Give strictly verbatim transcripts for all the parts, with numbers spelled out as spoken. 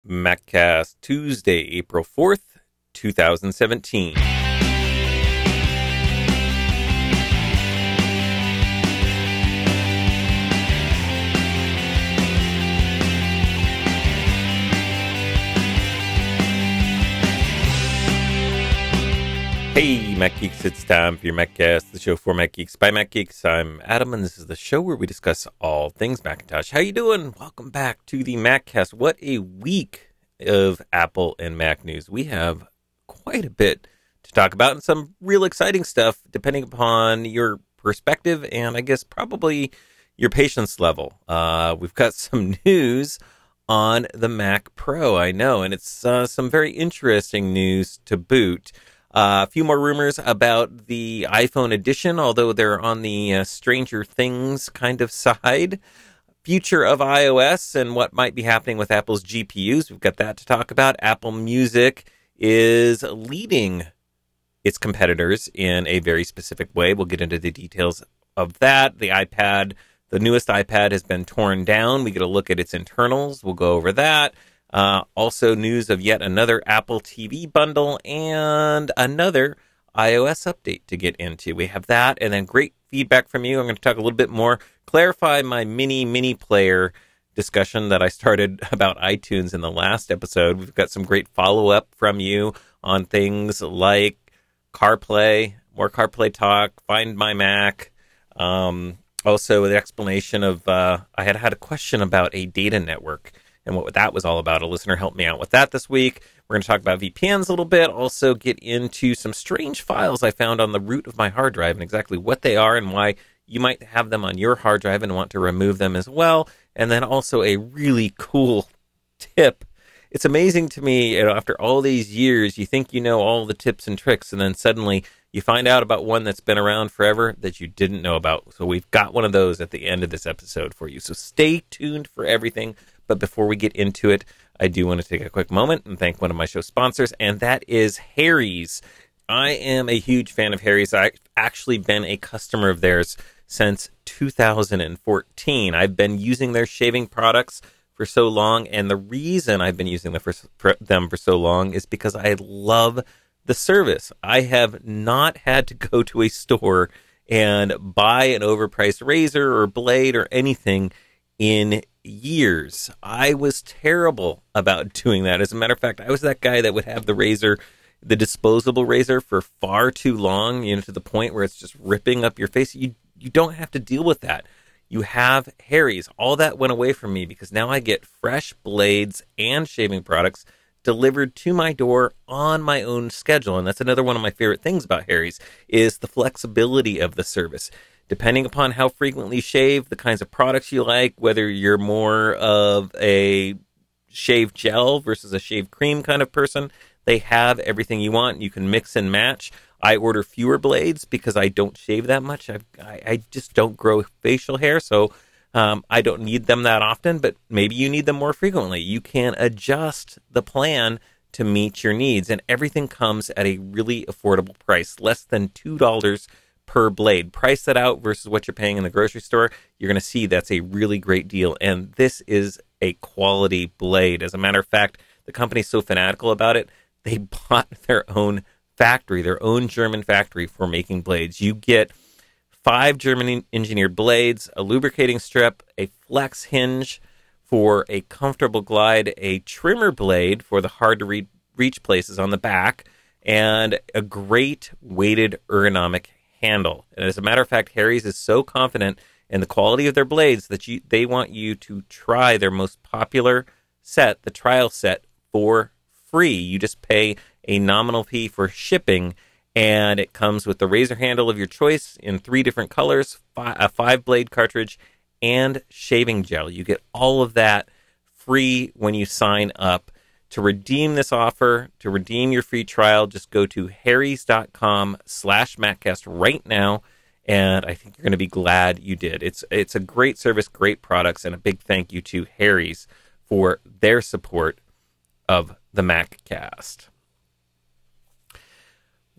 MacCast Tuesday, April fourth, twenty seventeen. Hey, Mac Geeks, it's time for your MacCast, the show for Mac Geeks by Mac Geeks. I'm Adam, and this is the show where we discuss all things Macintosh. How you doing? Welcome back to the MacCast. What a week of Apple and Mac news. We have quite a bit to talk about and some real exciting stuff, depending upon your perspective and I guess probably your patience level. Uh, we've got some news on the Mac Pro, I know, and it's uh, some very interesting news to boot. Uh, a few more rumors about the iPhone edition, although they're on the uh, Stranger Things kind of side. Future of iOS and what might be happening with Apple's G P Us. We've got that to talk about. Apple Music is leading its competitors in a very specific way. We'll get into the details of that. The iPad, the newest iPad has been torn down. We get a look at its internals. We'll go over that. Uh, also news of yet another Apple T V bundle and another iOS update to get into. We have that and then great feedback from you. I'm going to talk a little bit more, clarify my mini, mini player discussion that I started about iTunes in the last episode. We've got some great follow-up from you on things like CarPlay, more CarPlay talk, Find My Mac. Um, also, the explanation of, uh, I had had a question about a data network and what that was all about. A listener helped me out with that this week. We're going to talk about V P Ns a little bit, also get into some strange files I found on the root of my hard drive and exactly what they are and why you might have them on your hard drive and want to remove them as well. And then also a really cool tip. It's amazing to me, you know, after all these years, you think you know all the tips and tricks, and then suddenly you find out about one that's been around forever that you didn't know about. So we've got one of those at the end of this episode for you. So stay tuned for everything. But before we get into it, I do want to take a quick moment and thank one of my show sponsors, and that is Harry's. I am a huge fan of Harry's. I've actually been a customer of theirs since two thousand fourteen. I've been using their shaving products for so long, and the reason I've been using them for, for them for so long is because I love the service. I have not had to go to a store and buy an overpriced razor or blade or anything in years. I was terrible about doing that. As a matter of fact, I was that guy that would have the razor, the disposable razor, for far too long, you know, to the point where it's just ripping up your face. You you don't have to deal with that. You have Harry's. All that went away from me because now I get fresh blades and shaving products delivered to my door on my own schedule. And that's another one of my favorite things about Harry's is the flexibility of the service. Depending upon how frequently you shave, the kinds of products you like, whether you're more of a shave gel versus a shave cream kind of person, they have everything you want. You can mix and match. I order fewer blades because I don't shave that much. I've, I I just don't grow facial hair, so um, I don't need them that often, but maybe you need them more frequently. You can adjust the plan to meet your needs, and everything comes at a really affordable price, less than two dollars per blade. Price that out versus what you're paying in the grocery store, you're going to see that's a really great deal. And this is a quality blade. As a matter of fact, the company's so fanatical about it, they bought their own factory, their own German factory for making blades. You get five German engineered blades, a lubricating strip, a flex hinge for a comfortable glide, a trimmer blade for the hard to reach places on the back, and a great weighted ergonomic handle. And as a matter of fact, Harry's is so confident in the quality of their blades that you, they want you to try their most popular set, the trial set, for free. You just pay a nominal fee for shipping, and it comes with the razor handle of your choice in three different colors, fi- a five-blade cartridge, and shaving gel. You get all of that free when you sign up. To redeem this offer, to redeem your free trial, just go to harrys.com slash MacCast right now, and I think you're going to be glad you did. It's it's a great service, great products, and a big thank you to Harry's for their support of the MacCast.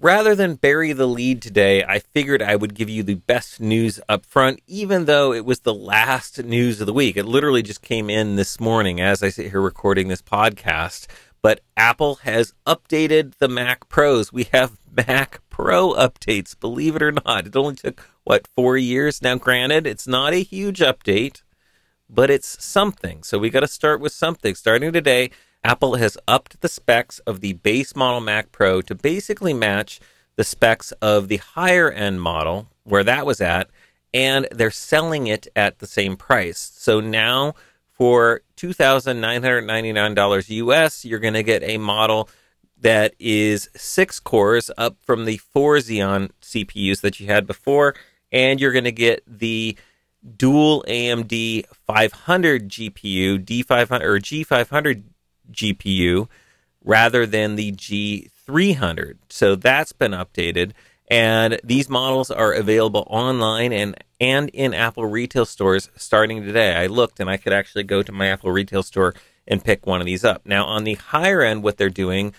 rather than bury the lead today, I figured I would give you the best news up front, even though it was the last news of the week. It literally just came in this morning as I sit here recording this podcast. But Apple has updated the Mac Pros. We have Mac Pro updates, believe it or not. It only took, what, four years? Now, granted, it's not a huge update, but it's something. So we got to start with something. Starting today, Apple has upped the specs of the base model Mac Pro to basically match the specs of the higher end model, where that was at, and they're selling it at the same price. So now for two thousand nine hundred ninety-nine dollars U S, you're going to get a model that is six cores up from the four Xeon C P Us that you had before, and you're going to get the dual A M D five hundred G P U, D five hundred or G five hundred G P U rather than the G three hundred. So that's been updated, and these models are available online and and in Apple retail stores starting today. I looked and I could actually go to my Apple retail store and pick one of these up. Now on the higher end, what they're doing,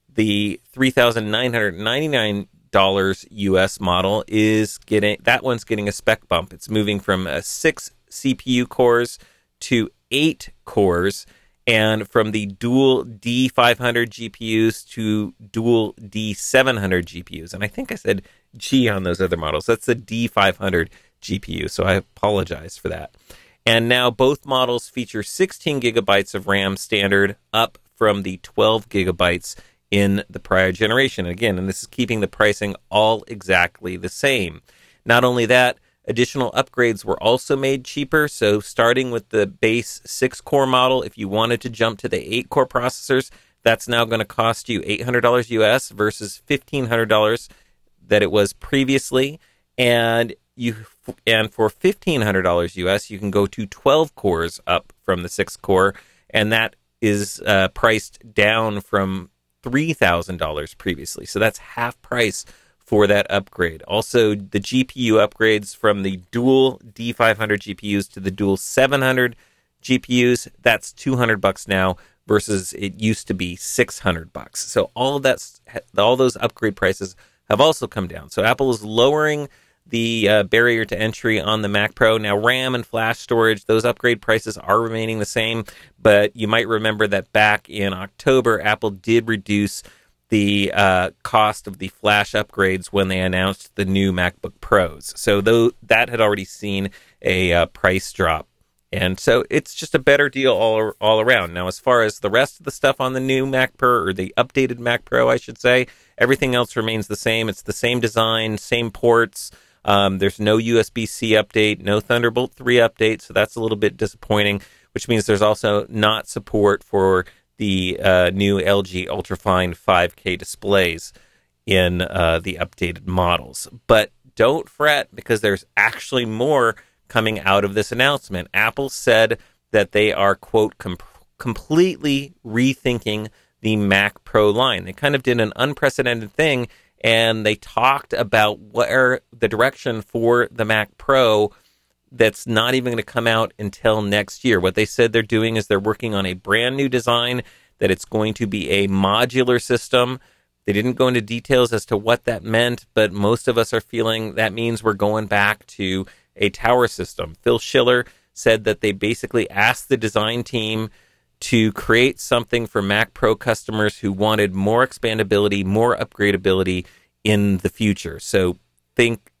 the three thousand nine hundred ninety-nine dollars U S model is getting, that one's getting a spec bump. It's moving from uh, six C P U cores to eight cores, and from the dual D five hundred G P Us to dual D seven hundred G P Us. And I think I said G on those other models. That's the D five hundred G P U, so I apologize for that. And now both models feature sixteen gigabytes of RAM standard, up from the twelve gigabytes in the prior generation. Again, and this is keeping the pricing all exactly the same. Not only that, additional upgrades were also made cheaper. So starting with the base six-core model, if you wanted to jump to the eight-core processors, that's now going to cost you eight hundred dollars U S versus fifteen hundred dollars that it was previously. And you and for fifteen hundred dollars U S, you can go to twelve cores up from the six-core, and that is uh, priced down from three thousand dollars previously. So that's half price for that upgrade. Also, the G P U upgrades from the dual D five hundred G P Us to the dual seven hundred G P Us, that's two hundred bucks now versus it used to be six hundred bucks. So all of that's, all those upgrade prices have also come down. So Apple is lowering the uh, barrier to entry on the Mac Pro. Now, RAM and flash storage, those upgrade prices are remaining the same, but you might remember that back in October, Apple did reduce the uh, cost of the flash upgrades when they announced the new MacBook Pros. So though that had already seen a uh, price drop. And so it's just a better deal all all around. Now, as far as the rest of the stuff on the new Mac Pro, or the updated Mac Pro, I should say, everything else remains the same. It's the same design, same ports. Um, there's no U S B-C update, no Thunderbolt three update, so that's a little bit disappointing, which means there's also not support for the uh, new L G Ultrafine five K displays in uh, the updated models. But don't fret, because there's actually more coming out of this announcement. Apple said that they are, quote, com- completely rethinking the Mac Pro line. They kind of did an unprecedented thing, and they talked about where the direction for the Mac Pro that's not even going to come out until next year. What they said they're doing is they're working on a brand new design, that it's going to be a modular system. They didn't go into details as to what that meant, but most of us are feeling that means we're going back to a tower system. Phil Schiller said that they basically asked the design team to create something for Mac Pro customers who wanted more expandability, more upgradability in the future. So think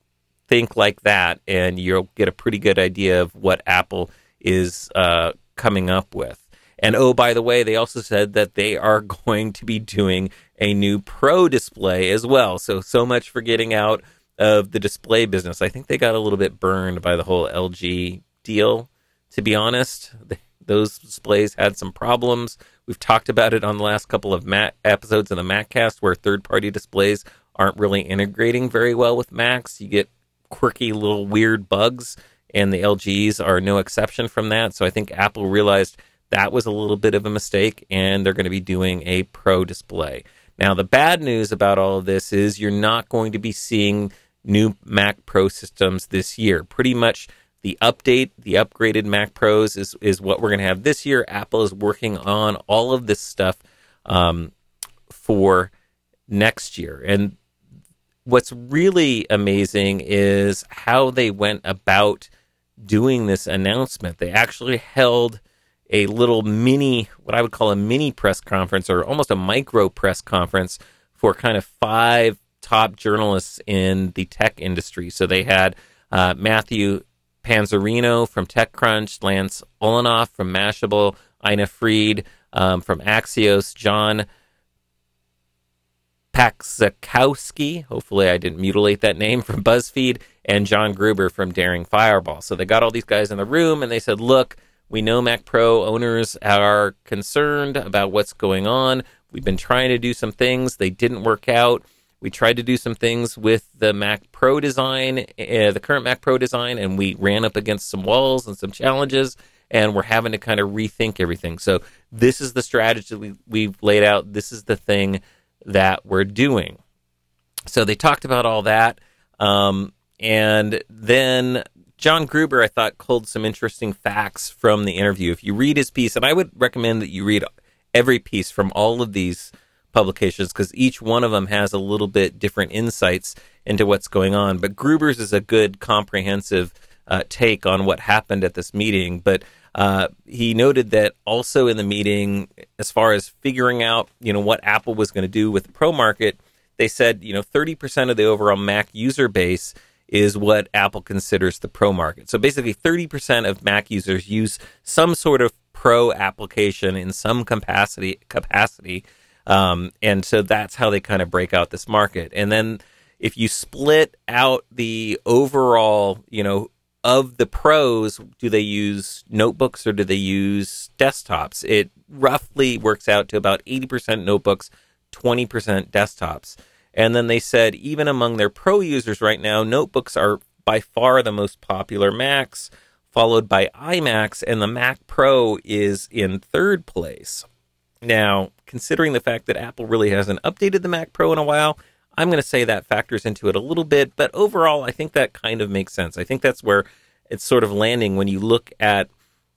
think like that, and you'll get a pretty good idea of what Apple is uh, coming up with. And oh, by the way, they also said that they are going to be doing a new Pro display as well. So, so much for getting out of the display business. I think they got a little bit burned by the whole L G deal, to be honest. Those displays had some problems. We've talked about it on the last couple of Mac episodes of the MacCast, where third-party displays aren't really integrating very well with Macs. You get quirky little weird bugs, and the L Gs are no exception from that. So I think Apple realized that was a little bit of a mistake, and they're going to be doing a Pro display. Now, the bad news about all of this is you're not going to be seeing new Mac Pro systems this year. Pretty much the update, the upgraded Mac Pros is, is what we're going to have this year. Apple is working on all of this stuff um, for next year. And what's really amazing is how they went about doing this announcement. They actually held a little mini, what I would call a mini press conference, or almost a micro press conference for kind of five top journalists in the tech industry. So they had uh, Matthew Panzarino from TechCrunch, Lance Olenoff from Mashable, Ina Fried um, from Axios, John Paczakowski, hopefully I didn't mutilate that name, from BuzzFeed, and John Gruber from Daring Fireball. So they got all these guys in the room and they said, look, we know Mac Pro owners are concerned about what's going on. We've been trying to do some things. They didn't work out. We tried to do some things with the Mac Pro design, uh, the current Mac Pro design, and we ran up against some walls and some challenges, and we're having to kind of rethink everything. So this is the strategy we, we've laid out. This is the thing that we're doing. So they talked about all that. Um, and then John Gruber, I thought, culled some interesting facts from the interview. If you read his piece, and I would recommend that you read every piece from all of these publications, because each one of them has a little bit different insights into what's going on. But Gruber's is a good comprehensive uh, take on what happened at this meeting. But uh, he noted that also in the meeting, as far as figuring out, you know, what Apple was going to do with the Pro market, they said, you know, thirty percent of the overall Mac user base is what Apple considers the Pro market. So basically thirty percent of Mac users use some sort of Pro application in some capacity capacity. Um, and so that's how they kind of break out this market. And then if you split out the overall, you know, of the Pros, do they use notebooks or do they use desktops? It roughly works out to about eighty percent notebooks, twenty percent desktops. And then they said even among their Pro users right now, notebooks are by far the most popular Macs, followed by iMacs, and the Mac Pro is in third place. Now, considering the fact that Apple really hasn't updated the Mac Pro in a while, I'm going to say that factors into it a little bit, but overall, I think that kind of makes sense. I think that's where it's sort of landing when you look at,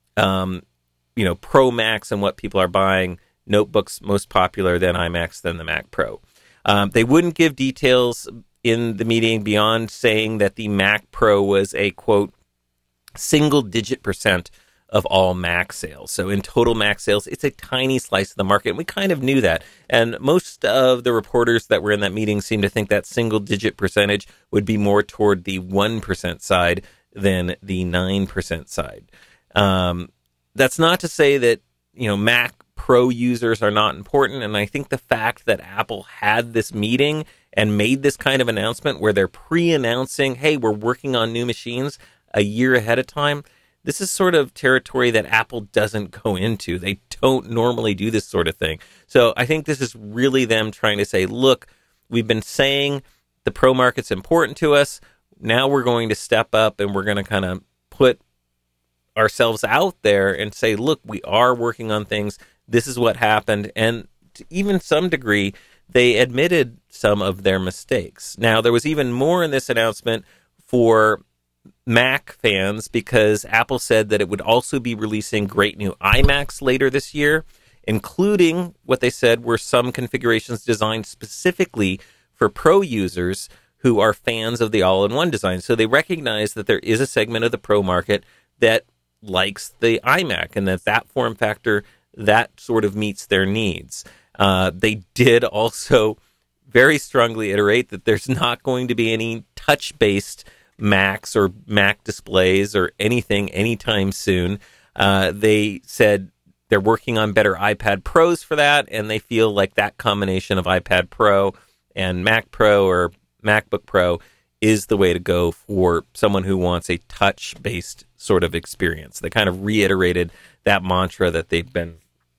um, you know, Pro Macs and what people are buying. Notebooks most popular, then iMacs, then the Mac Pro. Um, they wouldn't give details in the meeting beyond saying that the Mac Pro was a, quote, single-digit percent of all Mac sales. So in total Mac sales, it's a tiny slice of the market, and we kind of knew that. And most of the reporters that were in that meeting seemed to think that single-digit percentage would be more toward the one percent side than the nine percent side. Um, that's not to say that, you know, Mac Pro users are not important, and I think the fact that Apple had this meeting and made this kind of announcement where they're pre-announcing, hey, we're working on new machines a year ahead of time, this is sort of territory that Apple doesn't go into. They don't normally do this sort of thing. So I think this is really them trying to say, look, we've been saying the Pro market's important to us. Now we're going to step up and we're going to kind of put ourselves out there and say, look, we are working on things. This is what happened. And to even some degree, they admitted some of their mistakes. Now, there was even more in this announcement for Mac fans, because Apple said that it would also be releasing great new iMacs later this year, including what they said were some configurations designed specifically for Pro users who are fans of the all-in-one design. So they recognize that there is a segment of the Pro market that likes the iMac, and that that form factor, that sort of meets their needs. Uh, they did also very strongly iterate that there's not going to be any touch-based Macs or Mac displays or anything anytime soon. Uh, they said they're working on better iPad Pros for that, and they feel like that combination of iPad Pro and Mac Pro or MacBook Pro is the way to go for someone who wants a touch-based sort of experience. They kind of reiterated that mantra that they've been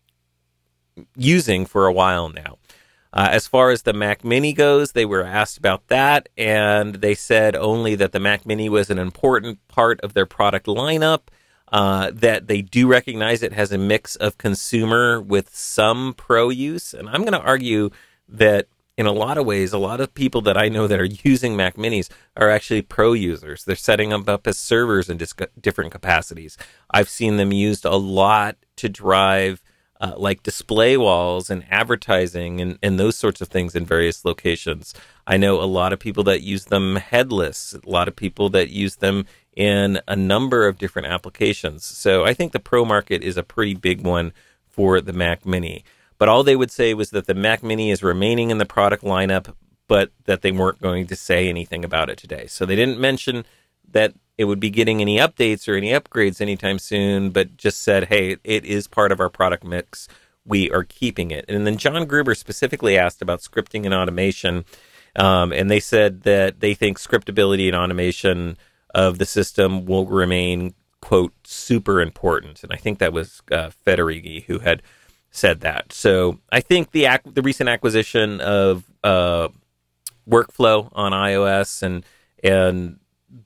using for a while now. Uh, as far as the Mac Mini goes, they were asked about that, and they said only that the Mac Mini was an important part of their product lineup, uh, that they do recognize it has a mix of consumer with some Pro use. And I'm going to argue that in a lot of ways, a lot of people that I know that are using Mac Minis are actually Pro users. They're setting them up as servers in dis- different capacities. I've seen them used a lot to drive uh, like display walls and advertising and, and those sorts of things in various locations. I know a lot of people that use them headless, a lot of people that use them in a number of different applications. So I think the Pro market is a pretty big one for the Mac Mini. But all they would say was that the Mac Mini is remaining in the product lineup, but that they weren't going to say anything about it today. So they didn't mention that it would be getting any updates or any upgrades anytime soon, but just said, hey, it is part of our product mix. We are keeping it. And then John Gruber specifically asked about scripting and automation, um, and they said that they think scriptability and automation of the system will remain, quote, super important. And I think that was uh, Federighi who had said that. So I think the ac- the recent acquisition of uh, Workflow on iOS and and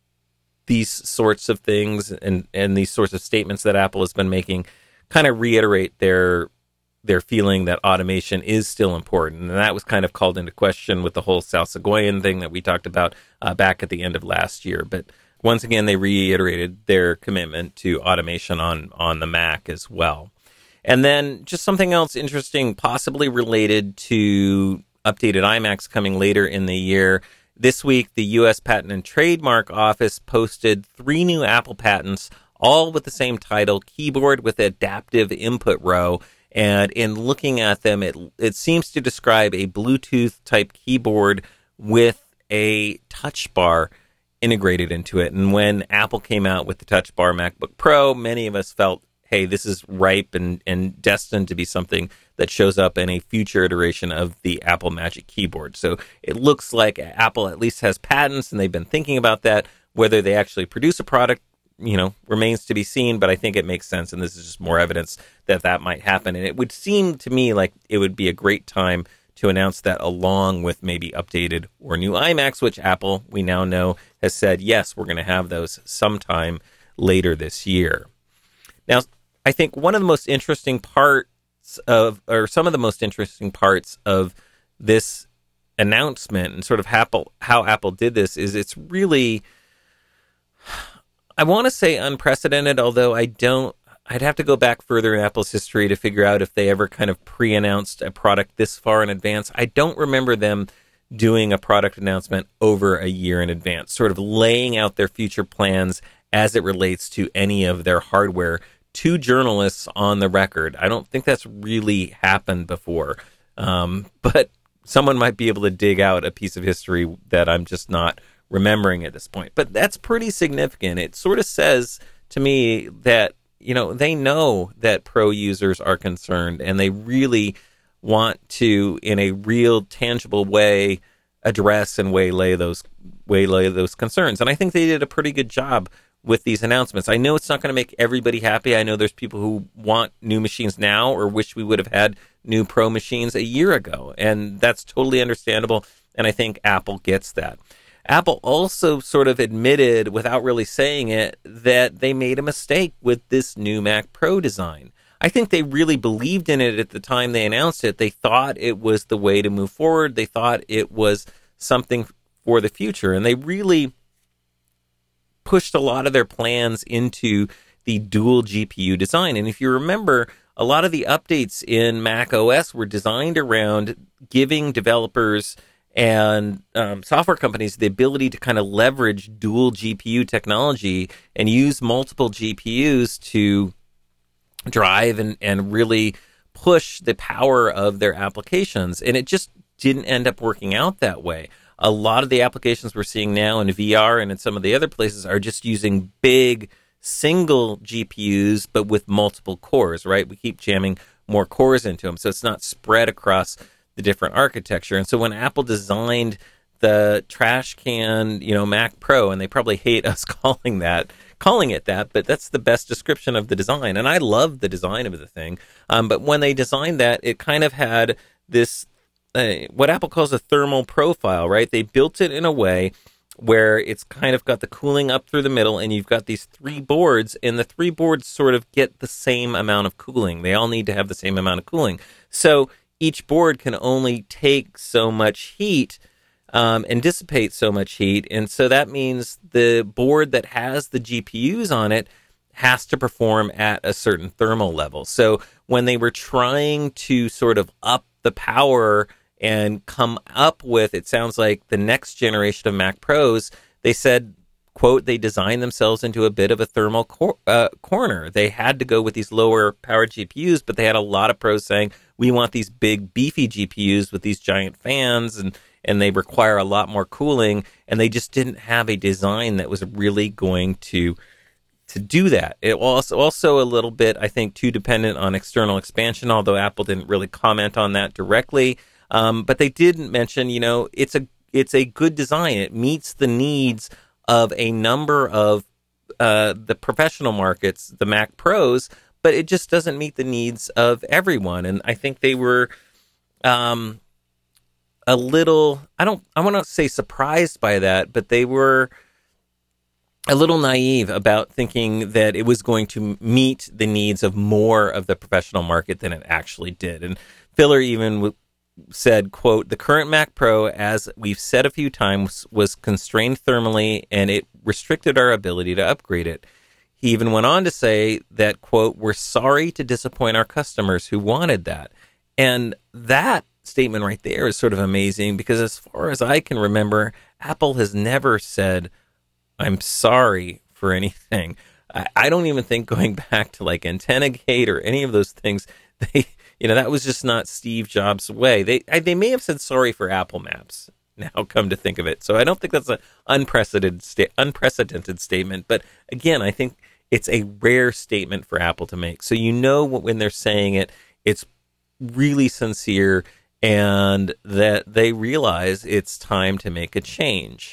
these sorts of things and, and these sorts of statements that Apple has been making kind of reiterate their their feeling that automation is still important. And that was kind of called into question with the whole Sal Soghoian thing that we talked about uh, back at the end of last year. But once again, they reiterated their commitment to automation on, on the Mac as well. And then just something else interesting, possibly related to updated iMacs coming later in the year. This week, the U S Patent and Trademark Office posted three new Apple patents, all with the same title, Keyboard with Adaptive Input Row. And in looking at them, it it seems to describe a Bluetooth-type keyboard with a touch bar integrated into it. And when Apple came out with the Touch Bar MacBook Pro, many of us felt, hey, this is ripe and, and destined to be something that shows up in a future iteration of the Apple Magic Keyboard. So it looks like Apple at least has patents, and they've been thinking about that. Whether they actually produce a product, you know, remains to be seen, but I think it makes sense, and this is just more evidence that that might happen. And it would seem to me like it would be a great time to announce that along with maybe updated or new iMacs, which Apple, we now know, has said, yes, we're going to have those sometime later this year. Now, I think one of the most interesting parts of, or some of the most interesting parts of this announcement and sort of Apple, how Apple did this is it's really, I want to say unprecedented, although I don't, I'd have to go back further in Apple's history to figure out if they ever kind of pre-announced a product this far in advance. I don't remember them doing a product announcement over a year in advance, sort of laying out their future plans as it relates to any of their hardware to journalists on the record. I don't think that's really happened before, um, but someone might be able to dig out a piece of history that I'm just not remembering at this point. But that's pretty significant. It sort of says to me that, you know, they know that pro users are concerned, and they really want to, in a real tangible way, address and waylay those waylay those concerns. And I think they did a pretty good job with these announcements. I know it's not going to make everybody happy. I know there's people who want new machines now or wish we would have had new Pro machines a year ago, and that's totally understandable, and I think Apple gets that. Apple also sort of admitted, without really saying it, that they made a mistake with this new Mac Pro design. I think they really believed in it at the time they announced it. They thought it was the way to move forward. They thought it was something for the future, and they really pushed a lot of their plans into the dual G P U design. And if you remember, a lot of the updates in Mac O S were designed around giving developers and um, software companies the ability to kind of leverage dual G P U technology and use multiple G P Us to drive and, and really push the power of their applications. And it just didn't end up working out that way. A lot of the applications we're seeing now in V R and in some of the other places are just using big single G P Us, but with multiple cores, right? We keep jamming more cores into them, so it's not spread across the different architecture. And so when Apple designed the trash can, you know, Mac Pro, and they probably hate us calling that, calling it that, but that's the best description of the design. And I love the design of the thing. Um, but when they designed that, it kind of had this, uh, what Apple calls a thermal profile, right? They built it in a way where it's kind of got the cooling up through the middle, and you've got these three boards, and the three boards sort of get the same amount of cooling. They all need to have the same amount of cooling. So each board can only take so much heat um, and dissipate so much heat. And so that means the board that has the G P Us on it has to perform at a certain thermal level. So when they were trying to sort of up the power and come up with, it sounds like, the next generation of Mac Pros, they said, quote, they designed themselves into a bit of a thermal cor- uh, corner. They had to go with these lower powered G P Us, but they had a lot of pros saying, we want these big beefy G P Us with these giant fans, and, and they require a lot more cooling, and they just didn't have a design that was really going to to do that. It was also a little bit, I think, too dependent on external expansion, although Apple didn't really comment on that directly. Um, but they didn't mention, you know, it's a it's a good design. It meets the needs of a number of uh, the professional markets, the Mac Pros, but it just doesn't meet the needs of everyone. And I think they were um, a little, I don't, I want to say surprised by that, but they were a little naive about thinking that it was going to meet the needs of more of the professional market than it actually did. And Filler even w- said, quote, the current Mac Pro, as we've said a few times, was constrained thermally, and it restricted our ability to upgrade it. He even went on to say that, quote, we're sorry to disappoint our customers who wanted that. And that statement right there is sort of amazing, because as far as I can remember, Apple has never said, I'm sorry for anything. I, I don't even think going back to like AntennaGate or any of those things, they, you know, that was just not Steve Jobs' way. They I, they may have said sorry for Apple Maps, now come to think of it. So I don't think that's an unprecedented sta- unprecedented statement. But again, I think it's a rare statement for Apple to make. So you know when they're saying it, it's really sincere, and that they realize it's time to make a change.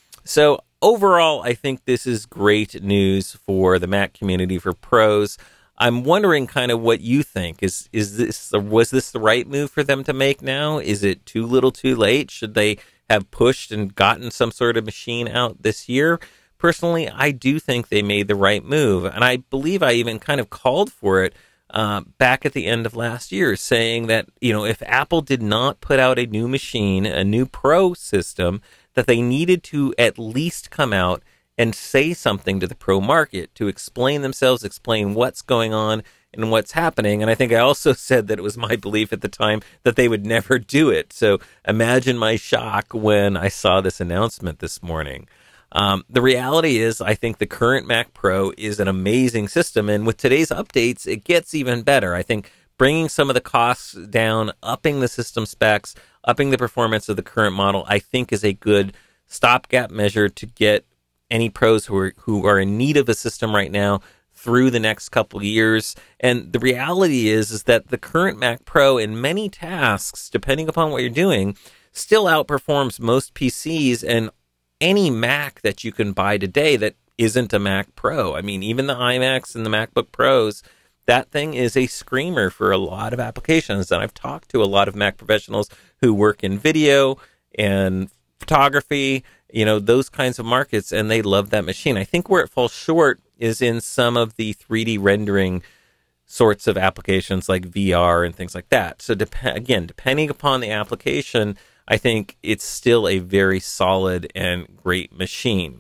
So overall, I think this is great news for the Mac community, for pros. I'm wondering kind of what you think. Is is this was this the right move for them to make now? Is it too little too late? Should they have pushed and gotten some sort of machine out this year? Personally, I do think they made the right move. And I believe I even kind of called for it uh, back at the end of last year, saying that, you know, if Apple did not put out a new machine, a new Pro system, that they needed to at least come out and say something to the Pro market, to explain themselves, explain what's going on and what's happening. And I think I also said that it was my belief at the time that they would never do it. So imagine my shock when I saw this announcement this morning. Um, the reality is, I think the current Mac Pro is an amazing system, and with today's updates, it gets even better. I think bringing some of the costs down, upping the system specs, upping the performance of the current model, I think is a good stopgap measure to get any pros who are who are in need of a system right now through the next couple of years. And the reality is, is that the current Mac Pro in many tasks, depending upon what you're doing, still outperforms most P Cs and any Mac that you can buy today that isn't a Mac Pro. I mean, even the iMacs and the MacBook Pros, that thing is a screamer for a lot of applications. And I've talked to a lot of Mac professionals who work in video and photography, you know, those kinds of markets, and they love that machine. I think where it falls short is in some of the three D rendering sorts of applications like V R and things like that. So dep- again, depending upon the application, I think it's still a very solid and great machine.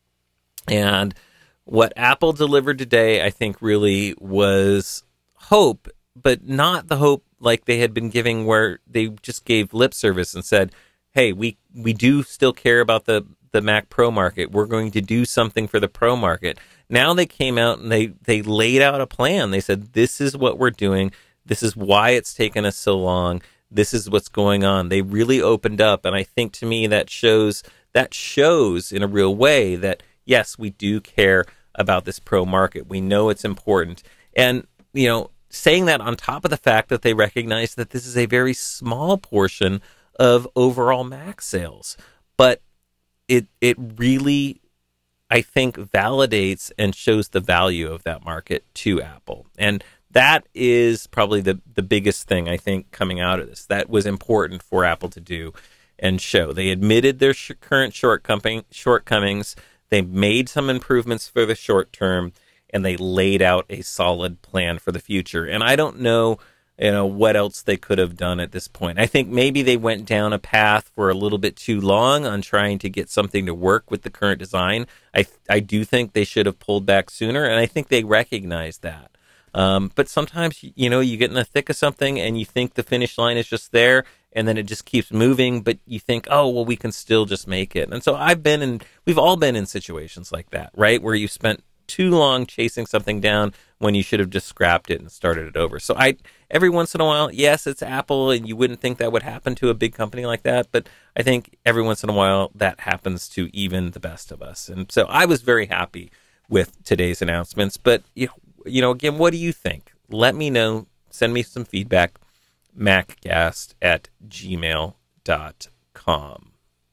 And what Apple delivered today, I think, really was hope, but not the hope like they had been giving, where they just gave lip service and said, hey, we, we do still care about the, the Mac Pro market. We're going to do something for the Pro market. Now they came out and they, they laid out a plan. They said, this is what we're doing. This is why it's taken us so long. This is what's going on. They really opened up. And I think, to me, that shows that shows in a real way that, yes, we do care about this Pro market. We know it's important. And, you know, saying that on top of the fact that they recognize that this is a very small portion of overall Mac sales. But it it really, I think, validates and shows the value of that market to Apple. And that is probably the, the biggest thing, I think, coming out of this. That was important for Apple to do and show. They admitted their sh- current shortcoming, shortcomings. They made some improvements for the short term, and they laid out a solid plan for the future. And I don't know, you know, what else they could have done at this point. I think maybe they went down a path for a little bit too long on trying to get something to work with the current design. I I do think they should have pulled back sooner, and I think they recognize that. Um, but sometimes, you know, you get in the thick of something and you think the finish line is just there, and then it just keeps moving, but you think, oh, well, we can still just make it. And so I've been in, we've all been in situations like that, right? Where you spent too long chasing something down when you should have just scrapped it and started it over. So I, every once in a while, yes, it's Apple, and you wouldn't think that would happen to a big company like that, but I think every once in a while that happens to even the best of us. And so I was very happy with today's announcements. But, you know, you know, again, what do you think? Let me know. Send me some feedback. Maccast at gmail dot com.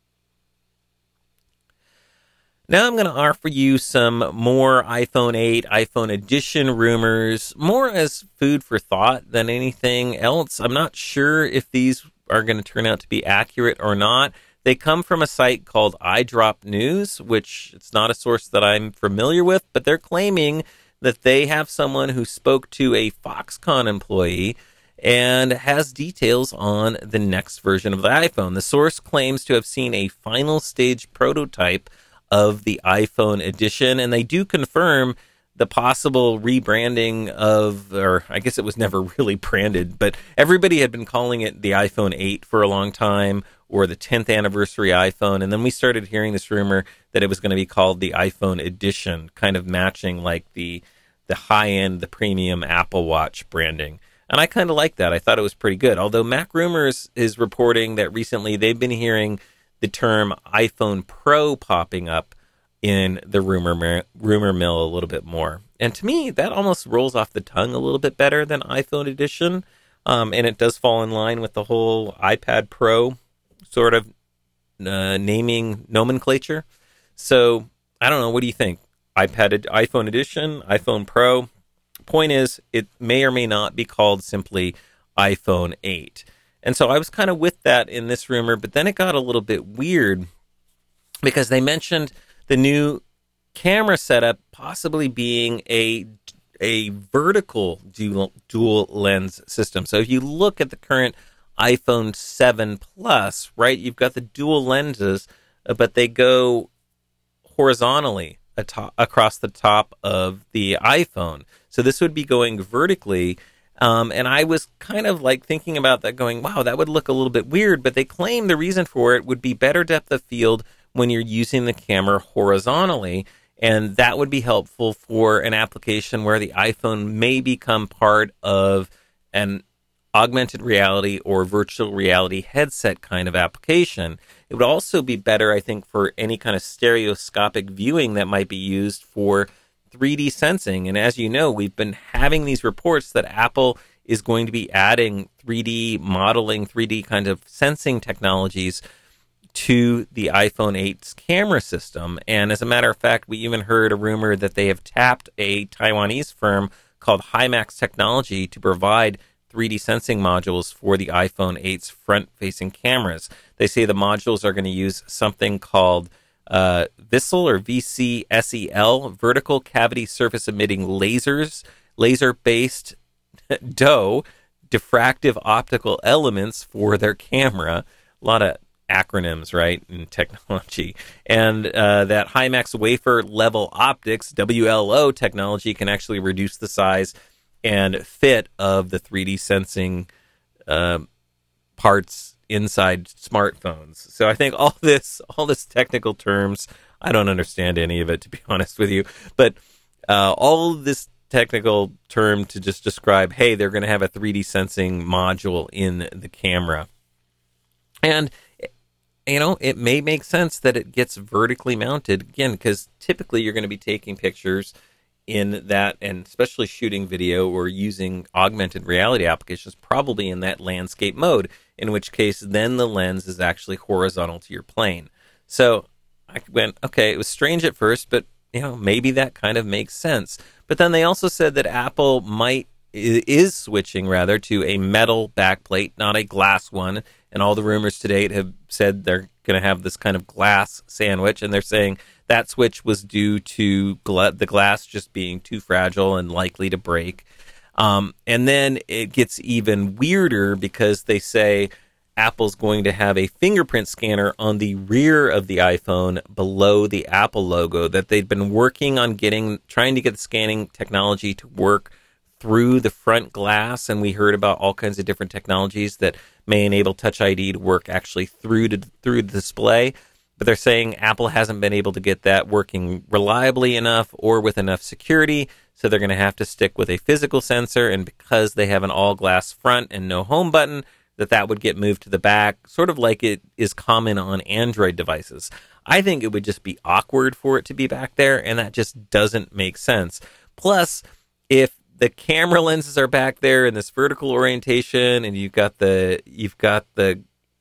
Now I'm going to offer you some more iPhone eight, iPhone edition rumors, more as food for thought than anything else. I'm not sure if these are going to turn out to be accurate or not. They come from a site called iDrop News, which it's not a source that I'm familiar with, but they're claiming that they have someone who spoke to a Foxconn employee and has details on the next version of the iPhone. The source claims to have seen a final stage prototype of the iPhone edition, and they do confirm the possible rebranding of, or I guess it was never really branded, but everybody had been calling it the iPhone eight for a long time, or the tenth anniversary iPhone, and then we started hearing this rumor that it was going to be called the iPhone edition, kind of matching like the the high-end, the premium Apple Watch branding. And I kind of like that. I thought it was pretty good. Although Mac Rumors is reporting that recently they've been hearing the term iPhone Pro popping up in the rumor rumor mill a little bit more. And to me, that almost rolls off the tongue a little bit better than iPhone Edition. Um, and it does fall in line with the whole iPad Pro sort of uh, naming nomenclature. So I don't know. What do you think? iPad, iPhone Edition, iPhone Pro. Point is, it may or may not be called simply iPhone eight. And so I was kind of with that in this rumor, but then it got a little bit weird because they mentioned the new camera setup possibly being a a vertical dual, dual lens system. So if you look at the current iPhone seven Plus, right, you've got the dual lenses, but they go horizontally atop, across the top of the iPhone. So this would be going vertically. Um, and I was kind of like thinking about that going, wow, that would look a little bit weird. But they claim the reason for it would be better depth of field when you're using the camera horizontally. And that would be helpful for an application where the iPhone may become part of an augmented reality or virtual reality headset kind of application. It would also be better, I think, for any kind of stereoscopic viewing that might be used for three D sensing. And as you know, we've been having these reports that Apple is going to be adding three D modeling, three D kind of sensing technologies to the iPhone eight's camera system. And as a matter of fact, we even heard a rumor that they have tapped a Taiwanese firm called Himax Technology to provide three D sensing modules for the iPhone eight's front-facing cameras. They say the modules are going to use something called uh, VCSEL or V C S E L, vertical cavity surface emitting lasers, laser-based D O E, diffractive optical elements for their camera. A lot of acronyms, right, in technology. And uh, that Himax wafer level optics, W L O technology, can actually reduce the size and fit of the three D sensing uh, parts inside smartphones. So I think all this, all this technical terms, I don't understand any of it, to be honest with you. But uh, all this technical term to just describe, hey, they're going to have a three D sensing module in the camera. And you know, it may make sense that it gets vertically mounted, again, because typically you're going to be taking pictures in that, and especially shooting video or using augmented reality applications, probably in that landscape mode, in which case then the lens is actually horizontal to your plane. So I went, okay, it was strange at first, but you know, maybe that kind of makes sense. But then they also said that Apple might is switching rather to a metal backplate, not a glass one. And all the rumors to date have said they're going to have this kind of glass sandwich. And they're saying that switch was due to gla- the glass just being too fragile and likely to break. Um, and then it gets even weirder because they say Apple's going to have a fingerprint scanner on the rear of the iPhone below the Apple logo, that they've been working on getting, trying to get the scanning technology to work through the front glass, and we heard about all kinds of different technologies that may enable Touch I D to work actually through to, through the display. But they're saying Apple hasn't been able to get that working reliably enough or with enough security, so they're going to have to stick with a physical sensor, and because they have an all-glass front and no home button, that that would get moved to the back, sort of like it is common on Android devices. I think it would just be awkward for it to be back there, and that just doesn't make sense. Plus, if the camera lenses are back there in this vertical orientation, and you've got the you've got the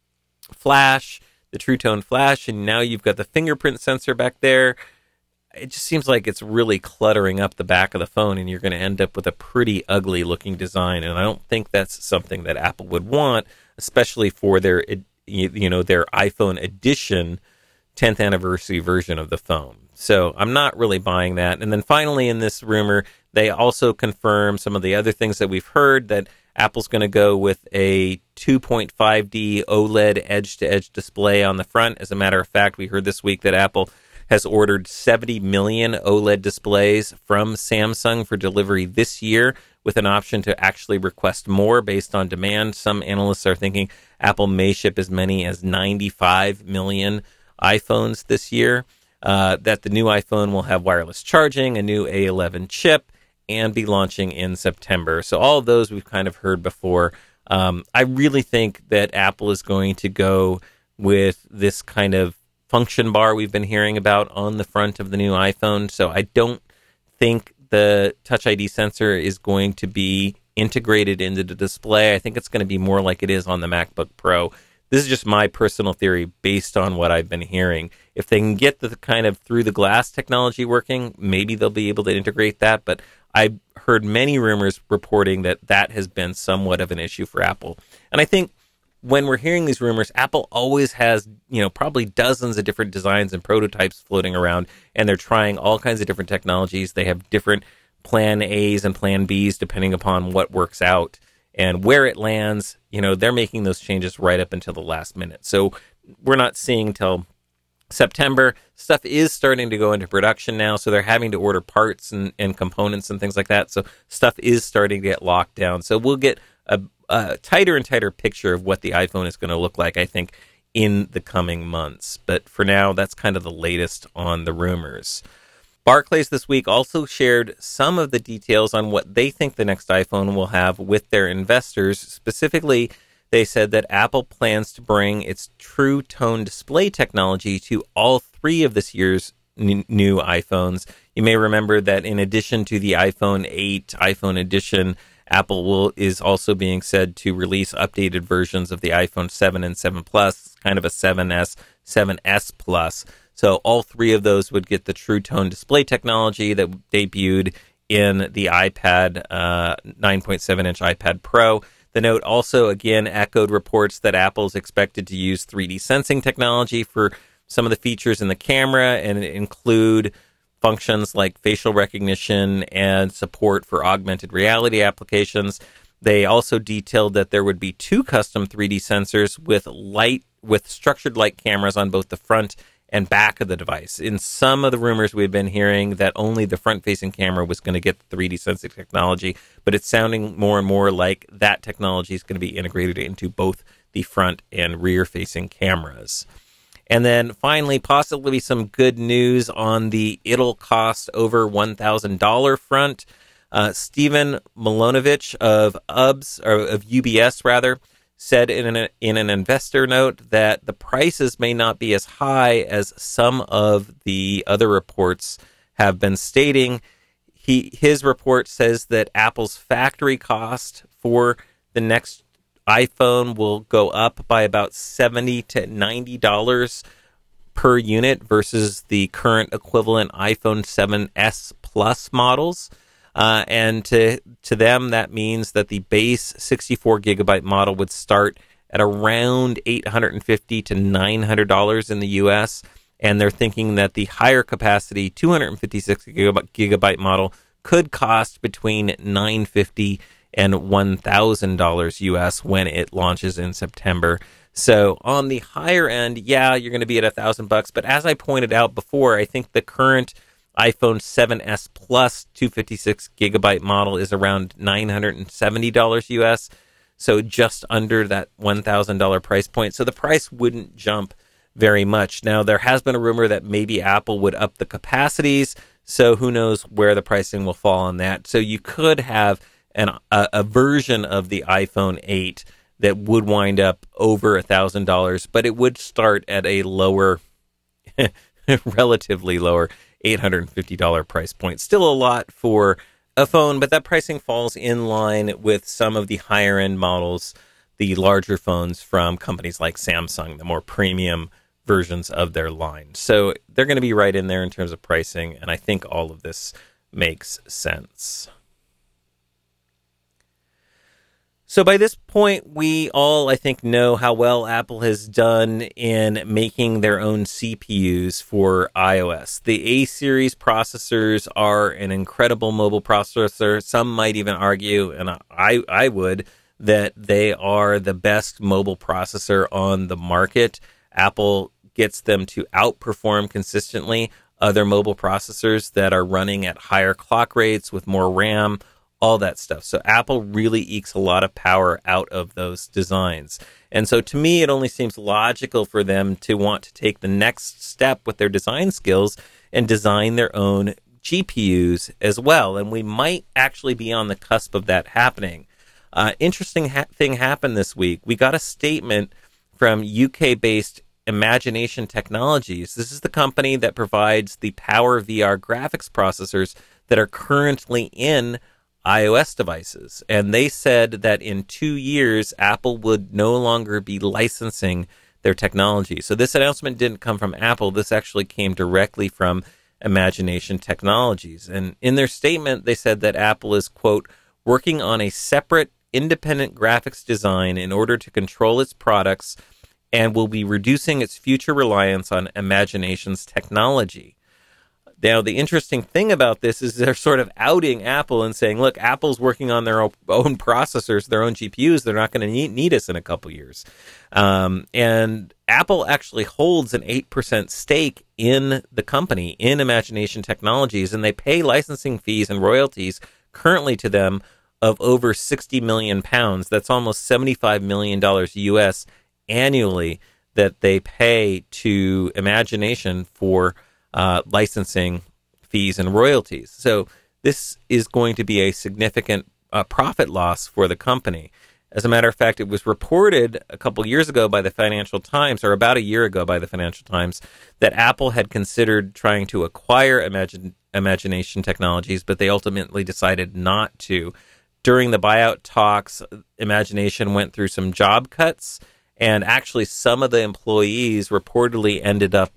flash, the True Tone flash, and now you've got the fingerprint sensor back there, it just seems like it's really cluttering up the back of the phone, and you're going to end up with a pretty ugly looking design. And I don't think that's something that Apple would want, especially for their, you know, their iPhone edition tenth anniversary version of the phone. So I'm not really buying that. And then finally, in this rumor, they also confirm some of the other things that we've heard, that Apple's going to go with a two point five D OLED edge-to-edge display on the front. As a matter of fact, we heard this week that Apple has ordered seventy million OLED displays from Samsung for delivery this year, with an option to actually request more based on demand. Some analysts are thinking Apple may ship as many as ninety-five million iPhones this year, uh, that the new iPhone will have wireless charging, a new A eleven chip, and be launching in September. So all of those we've kind of heard before. Um, I really think that Apple is going to go with this kind of function bar we've been hearing about on the front of the new iPhone. So I don't think the Touch I D sensor is going to be integrated into the display. I think it's going to be more like it is on the MacBook Pro. This is just my personal theory based on what I've been hearing. If they can get the kind of through the glass technology working, maybe they'll be able to integrate that. But I've heard many rumors reporting that that has been somewhat of an issue for Apple. And I think when we're hearing these rumors, Apple always has, you know, probably dozens of different designs and prototypes floating around, and they're trying all kinds of different technologies. They have different plan A's and plan B's depending upon what works out and where it lands. You know, they're making those changes right up until the last minute. So we're not seeing till September. Stuff is starting to go into production now, so they're having to order parts and, and components and things like that. So stuff is starting to get locked down. So we'll get a, a tighter and tighter picture of what the iPhone is going to look like, I think, in the coming months. But for now, that's kind of the latest on the rumors. Barclays this week also shared some of the details on what they think the next iPhone will have with their investors. Specifically, they said that Apple plans to bring its True Tone display technology to all three of this year's n- new iPhones. You may remember that in addition to the iPhone eight, iPhone edition, Apple will is also being said to release updated versions of the iPhone seven and seven Plus, kind of a seven S, seven S Plus. So all three of those would get the True Tone display technology that debuted in the iPad, uh, nine point seven inch iPad Pro. The note also, again, echoed reports that Apple's expected to use three D sensing technology for some of the features in the camera, and include functions like facial recognition and support for augmented reality applications. They also detailed that there would be two custom three D sensors with light with structured light cameras on both the front and back of the device. In some of the rumors we've been hearing that only the front-facing camera was going to get the three D sensing technology, but it's sounding more and more like that technology is going to be integrated into both the front and rear-facing cameras. And then finally, possibly some good news on the it'll cost over one thousand dollars front. Uh, Stephen Milonovich of U B S, or of U B S rather, said in an, in an investor note that the prices may not be as high as some of the other reports have been stating. He his report says that Apple's factory cost for the next iPhone will go up by about seventy to ninety dollars per unit versus the current equivalent iPhone seven S Plus models. Uh, and to to them, that means that the base sixty-four gigabyte model would start at around eight hundred fifty to nine hundred dollars in the U S. And they're thinking that the higher capacity two hundred fifty-six gigabyte model could cost between nine hundred fifty dollars and one thousand dollars U S when it launches in September. So on the higher end, yeah, you're going to be at a thousand bucks. But as I pointed out before, I think the current iPhone seven S Plus two hundred fifty-six gigabyte model is around nine hundred seventy dollars U S, so just under that one thousand dollars price point. So the price wouldn't jump very much. Now, there has been a rumor that maybe Apple would up the capacities, so who knows where the pricing will fall on that. So you could have an, a, a version of the iPhone eight that would wind up over one thousand dollars, but it would start at a lower, relatively lower, eight hundred fifty dollars price point. Still a lot for a phone, but that pricing falls in line with some of the higher end models, the larger phones from companies like Samsung, the more premium versions of their line. So they're going to be right in there in terms of pricing, and I think all of this makes sense. So by this point, we all, I think, know how well Apple has done in making their own C P Us for iOS. The A-series processors are an incredible mobile processor. Some might even argue, and I, I would, that they are the best mobile processor on the market. Apple gets them to outperform consistently other mobile processors that are running at higher clock rates with more RAM, all that stuff. So Apple really ekes a lot of power out of those designs. And so to me, it only seems logical for them to want to take the next step with their design skills and design their own G P Us as well. And we might actually be on the cusp of that happening. Uh, interesting ha- thing happened this week. We got a statement from U K-based Imagination Technologies. This is the company that provides the Power V R graphics processors that are currently in iOS devices. And they said that in two years, Apple would no longer be licensing their technology. So this announcement didn't come from Apple. This actually came directly from Imagination Technologies. And in their statement, they said that Apple is, quote, working on a separate independent graphics design in order to control its products and will be reducing its future reliance on Imagination's technology. Now, the interesting thing about this is they're sort of outing Apple and saying, look, Apple's working on their own processors, their own G P Us. They're not going to need, need us in a couple years. Um, and Apple actually holds an eight percent stake in the company, in Imagination Technologies, and they pay licensing fees and royalties currently to them of over sixty million pounds. That's almost seventy-five million dollars U S annually that they pay to Imagination for Uh, licensing fees and royalties. So this is going to be a significant uh, profit loss for the company. As a matter of fact, it was reported a couple years ago by the Financial Times, or about a year ago by the Financial Times, that Apple had considered trying to acquire Imagine, Imagination Technologies, but they ultimately decided not to. During the buyout talks, Imagination went through some job cuts, and actually some of the employees reportedly ended up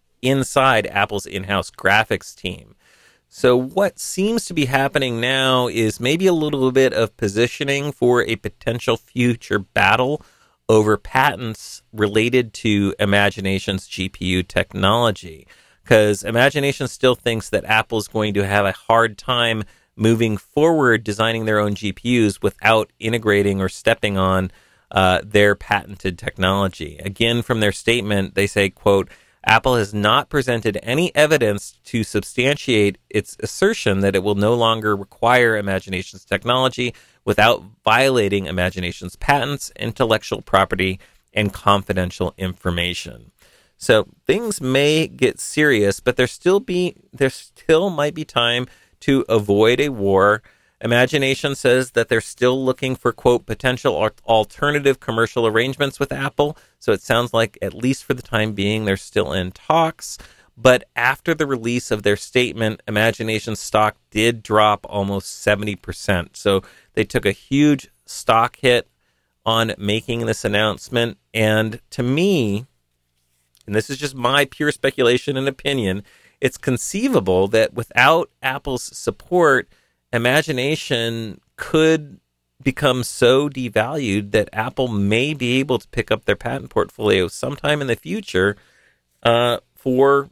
inside Apple's in-house graphics team. So what seems to be happening now is maybe a little bit of positioning for a potential future battle over patents related to Imagination's G P U technology. Because Imagination still thinks that Apple's going to have a hard time moving forward designing their own G P Us without integrating or stepping on uh, their patented technology. Again, from their statement, they say, quote, Apple has not presented any evidence to substantiate its assertion that it will no longer require Imagination's technology without violating Imagination's patents, intellectual property, and confidential information. So things may get serious, but there still be there still might be time to avoid a war. Imagination says that they're still looking for, quote, potential alternative commercial arrangements with Apple. So it sounds like, at least for the time being, they're still in talks. But after the release of their statement, Imagination stock did drop almost seventy percent. So they took a huge stock hit on making this announcement. And to me, and this is just my pure speculation and opinion, it's conceivable that without Apple's support, Imagination could become so devalued that Apple may be able to pick up their patent portfolio sometime in the future uh, for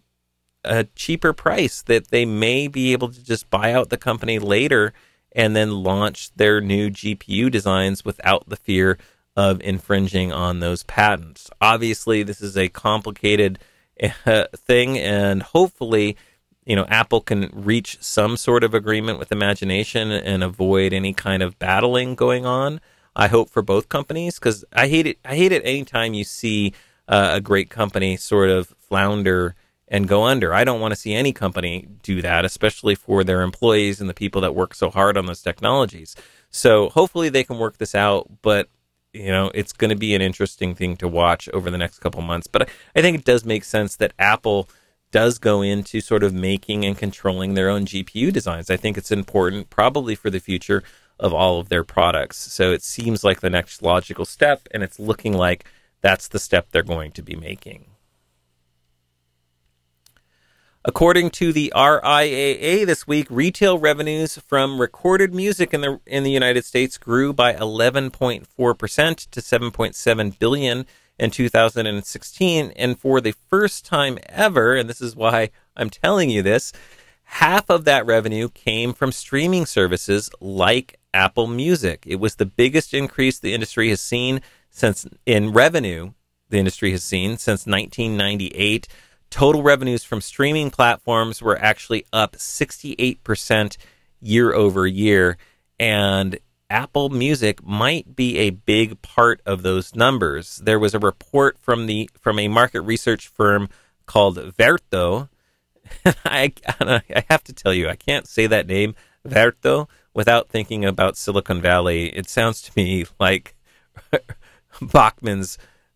a cheaper price, that they may be able to just buy out the company later and then launch their new G P U designs without the fear of infringing on those patents. Obviously, this is a complicated uh, thing, and hopefully you know, Apple can reach some sort of agreement with Imagination and avoid any kind of battling going on. I hope for both companies, because I hate it. I hate it anytime you see uh, a great company sort of flounder and go under. I don't want to see any company do that, especially for their employees and the people that work so hard on those technologies. So hopefully they can work this out, but you know, it's going to be an interesting thing to watch over the next couple months. But I think it does make sense that Apple does go into sort of making and controlling their own G P U designs. I think it's important probably for the future of all of their products. So it seems like the next logical step, and it's looking like that's the step they're going to be making. According to the R I A A this week, retail revenues from recorded music in the in the United States grew by eleven point four percent to seven point seven billion dollars in two thousand sixteen, and for the first time ever, and this is why I'm telling you this, half of that revenue came from streaming services like Apple Music. It was the biggest increase the industry has seen since in revenue the industry has seen since nineteen ninety-eight. Total revenues from streaming platforms were actually up sixty-eight percent year over year, and Apple Music might be a big part of those numbers. There was a report from the from a market research firm called Verto. I, I have to tell you, I can't say that name, Verto, without thinking about Silicon Valley. It sounds to me like Bachman's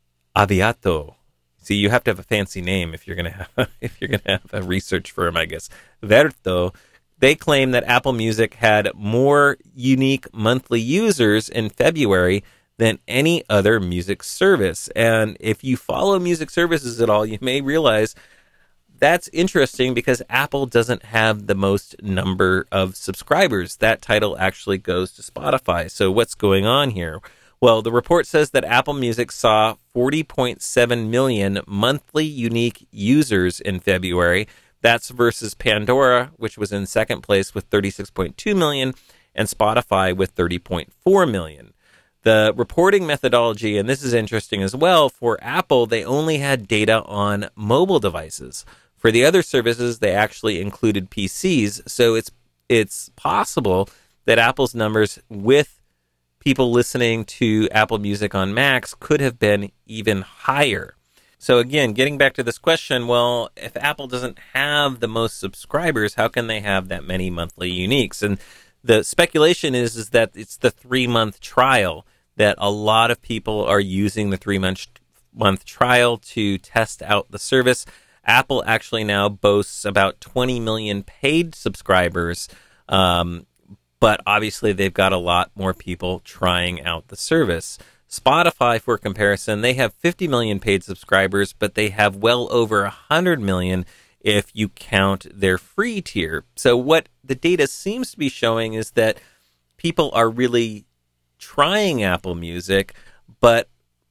Aviato. See, you have to have a fancy name if you're gonna have if you're gonna have a research firm, I guess. Verto, they claim that Apple Music had more unique monthly users in February than any other music service. And if you follow music services at all, you may realize that's interesting because Apple doesn't have the most number of subscribers. That title actually goes to Spotify. So what's going on here? Well, the report says that Apple Music saw forty point seven million monthly unique users in February. That's versus Pandora, which was in second place with thirty-six point two million, and Spotify with thirty point four million. The reporting methodology, and this is interesting as well, for Apple, they only had data on mobile devices. For the other services, they actually included P Cs, so it's it's possible that Apple's numbers with people listening to Apple Music on Macs could have been even higher. So again, getting back to this question, well, if Apple doesn't have the most subscribers, how can they have that many monthly uniques? And the speculation is, is that it's the three-month trial, that a lot of people are using the three-month month trial to test out the service. Apple actually now boasts about twenty million paid subscribers, um, but obviously they've got a lot more people trying out the service. Spotify, for comparison, they have fifty million paid subscribers, but they have well over one hundred million if you count their free tier. So what the data seems to be showing is that people are really trying Apple Music, but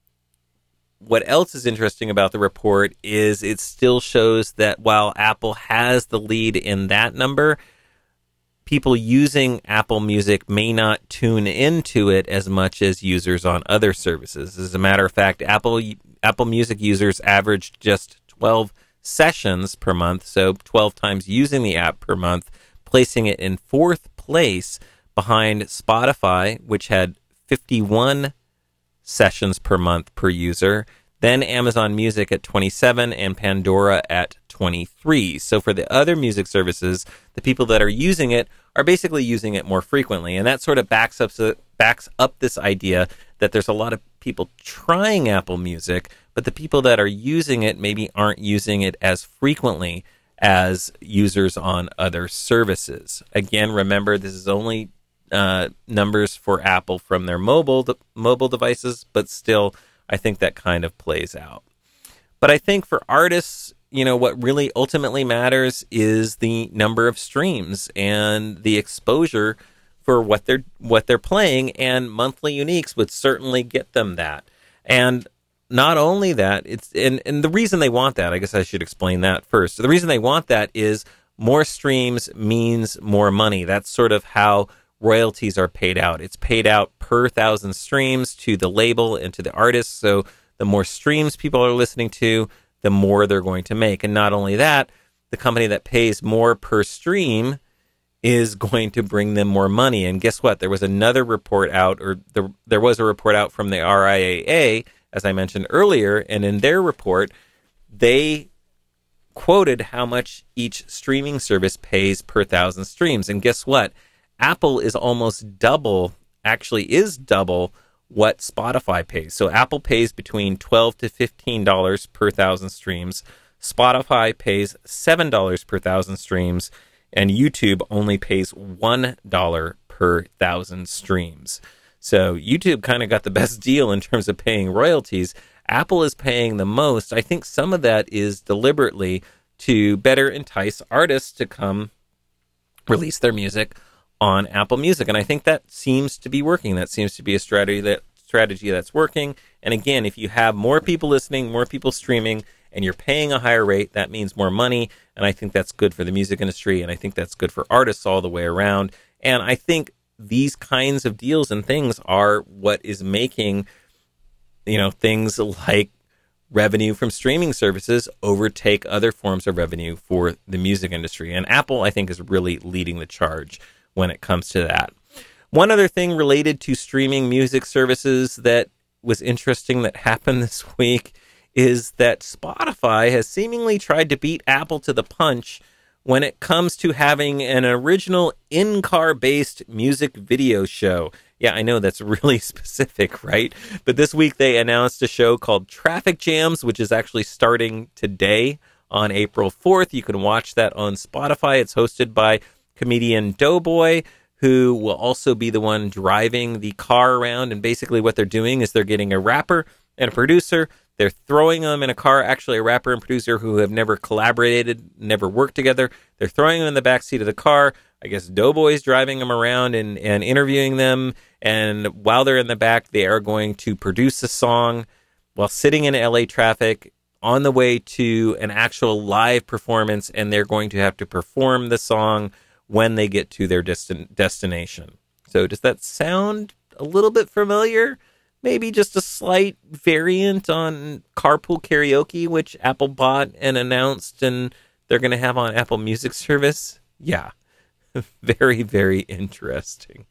what else is interesting about the report is it still shows that while Apple has the lead in that number, people using Apple Music may not tune into it as much as users on other services. As a matter of fact, Apple Apple Music users averaged just twelve sessions per month, so twelve times using the app per month, placing it in fourth place behind Spotify, which had fifty-one sessions per month per user, then Amazon Music at twenty-seven, and Pandora at twenty-three. So for the other music services, the people that are using it are basically using it more frequently. And that sort of backs up, backs up this idea that there's a lot of people trying Apple Music, but the people that are using it maybe aren't using it as frequently as users on other services. Again, remember, this is only uh, numbers for Apple from their mobile de- mobile devices, but still, I think that kind of plays out. But I think for artists, you know, what really ultimately matters is the number of streams and the exposure for what they're what they're playing, and monthly uniques would certainly get them that. And not only that, it's and, and the reason they want that, I guess I should explain that first. So the reason they want that is more streams means more money. That's sort of how royalties are paid out. It's paid out per thousand streams to the label and to the artist. So the more streams people are listening to, the more they're going to make. And not only that, the company that pays more per stream is going to bring them more money. And guess what? There was another report out, or there, there was a report out from the R I A A, as I mentioned earlier, and in their report, they quoted how much each streaming service pays per thousand streams. And guess what? Apple is almost double, actually is double what Spotify pays. So Apple pays between twelve to fifteen dollars per thousand streams. Spotify pays seven dollars per thousand streams, and YouTube only pays one dollar per thousand streams. So YouTube kind of got the best deal in terms of paying royalties. Apple is paying the most. I think some of that is deliberately to better entice artists to come release their music on Apple Music. And I think that seems to be working. That seems to be a strategy that strategy that's working. And again, if you have more people listening, more people streaming, and you're paying a higher rate, that means more money. And I think that's good for the music industry. And I think that's good for artists all the way around. And I think these kinds of deals and things are what is making, you know, things like revenue from streaming services overtake other forms of revenue for the music industry. And Apple, I think, is really leading the charge when it comes to that. One other thing related to streaming music services that was interesting that happened this week is that Spotify has seemingly tried to beat Apple to the punch when it comes to having an original in-car based music video show. Yeah, I know that's really specific, right? But this week they announced a show called Traffic Jams, which is actually starting today on April fourth. You can watch that on Spotify. It's hosted by comedian Doughboy, who will also be the one driving the car around. And basically what they're doing is they're getting a rapper and a producer. They're throwing them in a car, actually a rapper and producer who have never collaborated, never worked together. They're throwing them in the backseat of the car. I guess Doughboy's driving them around and, and interviewing them. And while they're in the back, they are going to produce a song while sitting in L A traffic on the way to an actual live performance. And they're going to have to perform the song when they get to their destin- destination. So does that sound a little bit familiar? Maybe just a slight variant on Carpool Karaoke, which Apple bought and announced and they're going to have on Apple Music service. Yeah, very, very interesting.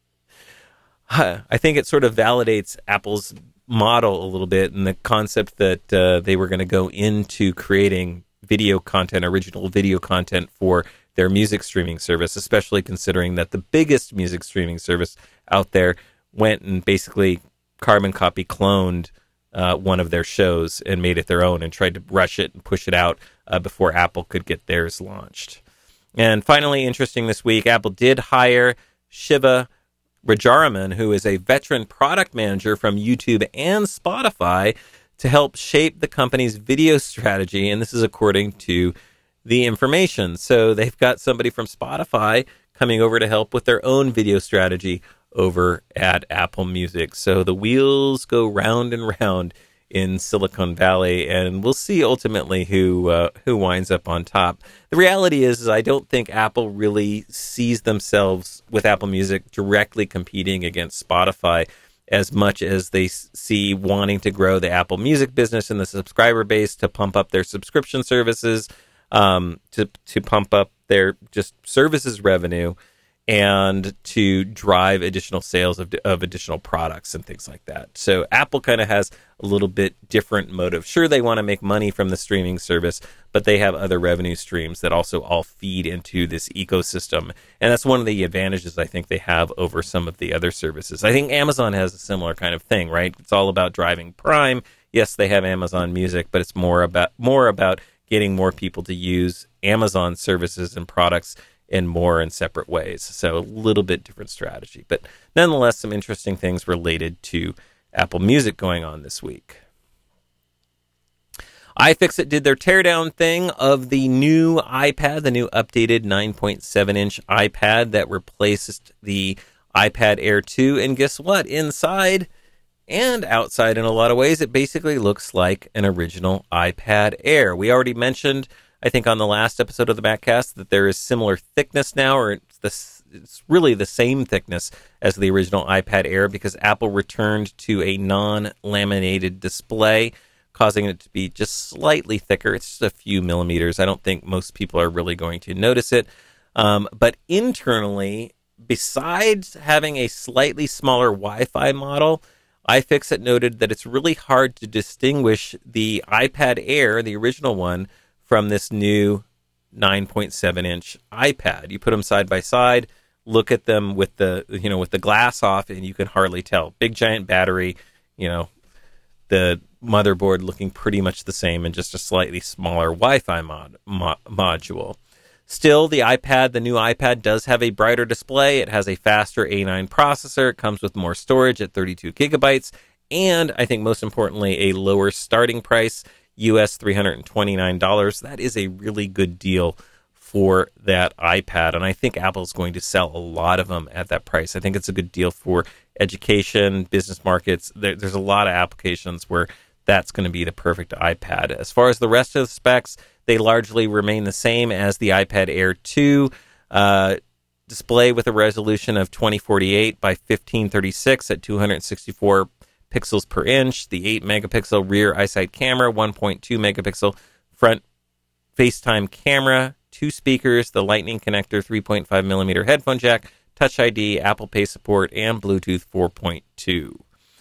I think it sort of validates Apple's model a little bit and the concept that uh, they were going to go into creating video content, original video content for their music streaming service, especially considering that the biggest music streaming service out there went and basically carbon copy cloned uh, one of their shows and made it their own and tried to rush it and push it out uh, before Apple could get theirs launched. And finally, interesting this week, Apple did hire Shiva Rajaraman, who is a veteran product manager from YouTube and Spotify, to help shape the company's video strategy. And this is according to the information. So they've got somebody from Spotify coming over to help with their own video strategy over at Apple Music. So the wheels go round and round in Silicon Valley, and we'll see ultimately who uh, who winds up on top. The reality is, is I don't think Apple really sees themselves with Apple Music directly competing against Spotify as much as they see wanting to grow the Apple Music business and the subscriber base to pump up their subscription services, um, to to pump up their just services revenue, and to drive additional sales of, of additional products and things like that. So Apple kind of has a little bit different motive. Sure, they want to make money from the streaming service, but they have other revenue streams that also all feed into this ecosystem. And that's one of the advantages I think they have over some of the other services. I think Amazon has a similar kind of thing, right? It's all about driving Prime. Yes, they have Amazon Music, but it's more about more about getting more people to use Amazon services and products in more and separate ways. So a little bit different strategy, but nonetheless, some interesting things related to Apple Music going on this week. iFixit did their teardown thing of the new iPad, the new updated nine point seven inch iPad that replaced the iPad Air two. And guess what? Inside and outside, in a lot of ways, it basically looks like an original iPad Air. We already mentioned, I think on the last episode of the Maccast, that there is similar thickness now, or it's, the, it's really the same thickness as the original iPad Air because Apple returned to a non-laminated display causing it to be just slightly thicker. It's just a few millimeters. I don't think most people are really going to notice it. Um, but internally, besides having a slightly smaller Wi-Fi model, iFixit noted that it's really hard to distinguish the iPad Air, the original one, from this new nine point seven inch iPad. You put them side by side, look at them with the, you know, with the glass off, and you can hardly tell. Big giant battery, you know, the motherboard looking pretty much the same and just a slightly smaller Wi-Fi mod, mo- module. Still, the iPad, the new iPad, does have a brighter display. It has a faster A nine processor. It comes with more storage at thirty-two gigabytes. And I think most importantly, a lower starting price, U S three hundred twenty-nine dollars. That is a really good deal for that iPad. And I think Apple's going to sell a lot of them at that price. I think it's a good deal for education, business markets. There, there's a lot of applications where that's going to be the perfect iPad. As far as the rest of the specs, they largely remain the same as the iPad Air two. Uh, display with a resolution of twenty forty-eight by fifteen thirty-six at two hundred sixty-four pixels per inch. The eight megapixel rear iSight camera, one point two megapixel front FaceTime camera, two speakers, the Lightning connector, three point five millimeter headphone jack, Touch I D, Apple Pay support, and Bluetooth four point two.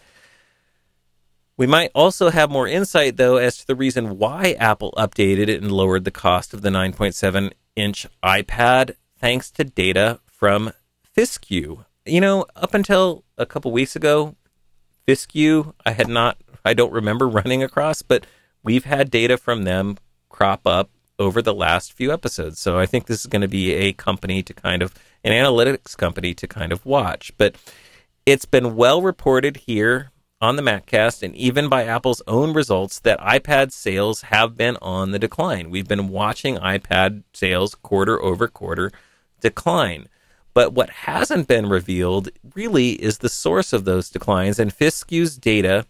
We might also have more insight, though, as to the reason why Apple updated it and lowered the cost of the nine point seven inch iPad, thanks to data from Fiskew. You know, up until a couple weeks ago, Fiskew, I had not, I don't remember running across, but we've had data from them crop up over the last few episodes. So I think this is going to be a company to kind of, an analytics company to kind of watch. But it's been well reported here on the MacCast and even by Apple's own results that iPad sales have been on the decline. We've been watching iPad sales quarter over quarter decline. But what hasn't been revealed really is the source of those declines. And Fiskew's data,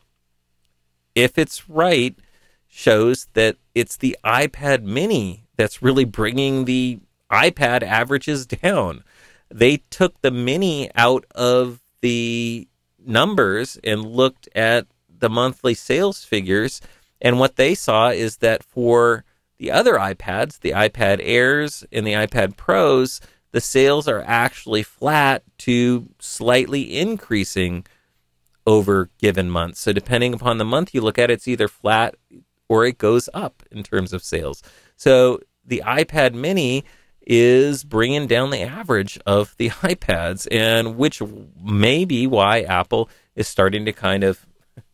if it's right, shows that it's the iPad mini that's really bringing the iPad averages down. They took the mini out of the numbers and looked at the monthly sales figures, and what they saw is that for the other iPads, the iPad Airs and the iPad Pros, the sales are actually flat to slightly increasing over given months. So depending upon the month you look at, it's either flat or it goes up in terms of sales. So the iPad mini is bringing down the average of the iPads, and which may be why Apple is starting to kind of,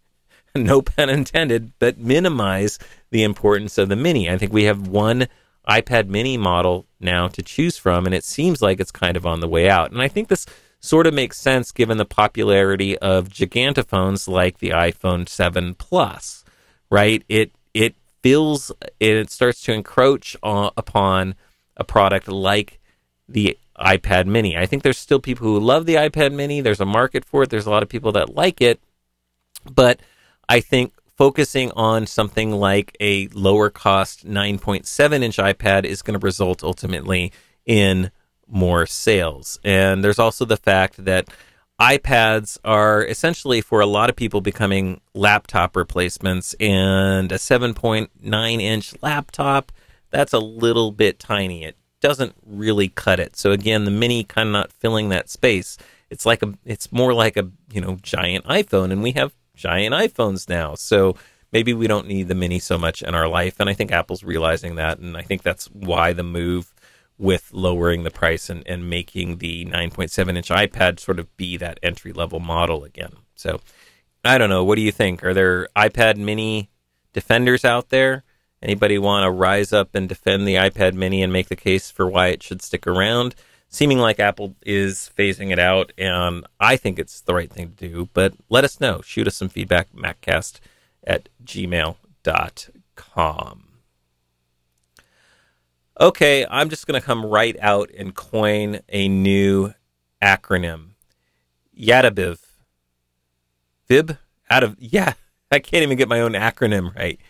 no pun intended, but minimize the importance of the mini. I think we have one iPad mini model now to choose from, and it seems like it's kind of on the way out. And I think this sort of makes sense given the popularity of gigantophones like the iPhone seven Plus, right? It it feels, it starts to encroach on, upon a product like the iPad mini. I think there's still people who love the iPad mini. There's a market for it. There's a lot of people that like it. But I think focusing on something like a lower cost nine point seven inch iPad is going to result ultimately in more sales. And there's also the fact that iPads are essentially, for a lot of people, becoming laptop replacements, and a seven point nine inch laptop, that's a little bit tiny. It doesn't really cut it. So again, the mini kind of not filling that space. It's like a, it's more like a, you know, giant iPhone, and we have giant iPhones now. So maybe we don't need the mini so much in our life. And I think Apple's realizing that. And I think that's why the move with lowering the price and, and making the nine point seven inch iPad sort of be that entry level model again. So I don't know. What do you think? Are there iPad mini defenders out there? Anybody want to rise up and defend the iPad mini and make the case for why it should stick around? Seeming like Apple is phasing it out, and I think it's the right thing to do, but let us know. Shoot us some feedback, maccast at gmail dot com. Okay, I'm just going to come right out and coin a new acronym. YADABIV. Vib? Out of, yeah, I can't even get my own acronym right.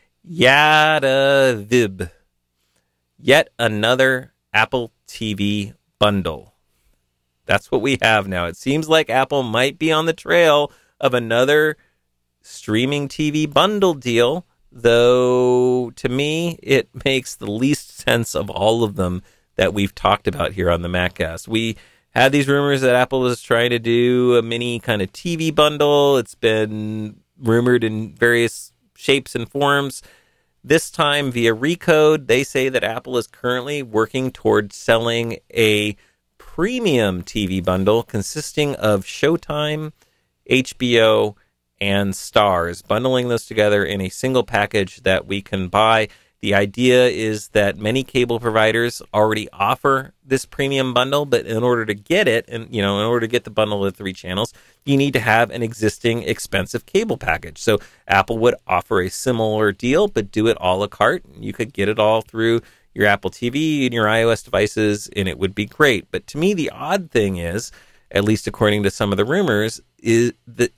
YADAVIB. Yet another Apple T V bundle. That's what we have now. It seems like Apple might be on the trail of another streaming T V bundle deal though to me, it makes the least sense of all of them that we've talked about here on the MacCast. We had these rumors that Apple was trying to do a mini kind of T V bundle. It's been rumored in various shapes and forms. This time via Recode, they say that Apple is currently working towards selling a premium T V bundle consisting of Showtime, H B O, and Starz, bundling those together in a single package that we can buy. The idea is that many cable providers already offer this premium bundle, but in order to get it, and you know, in order to get the bundle of three channels, you need to have an existing expensive cable package. So Apple would offer a similar deal, but do it a la carte. You could get it all through your Apple T V and your iOS devices, and it would be great. But to me, the odd thing is, at least according to some of the rumors, is that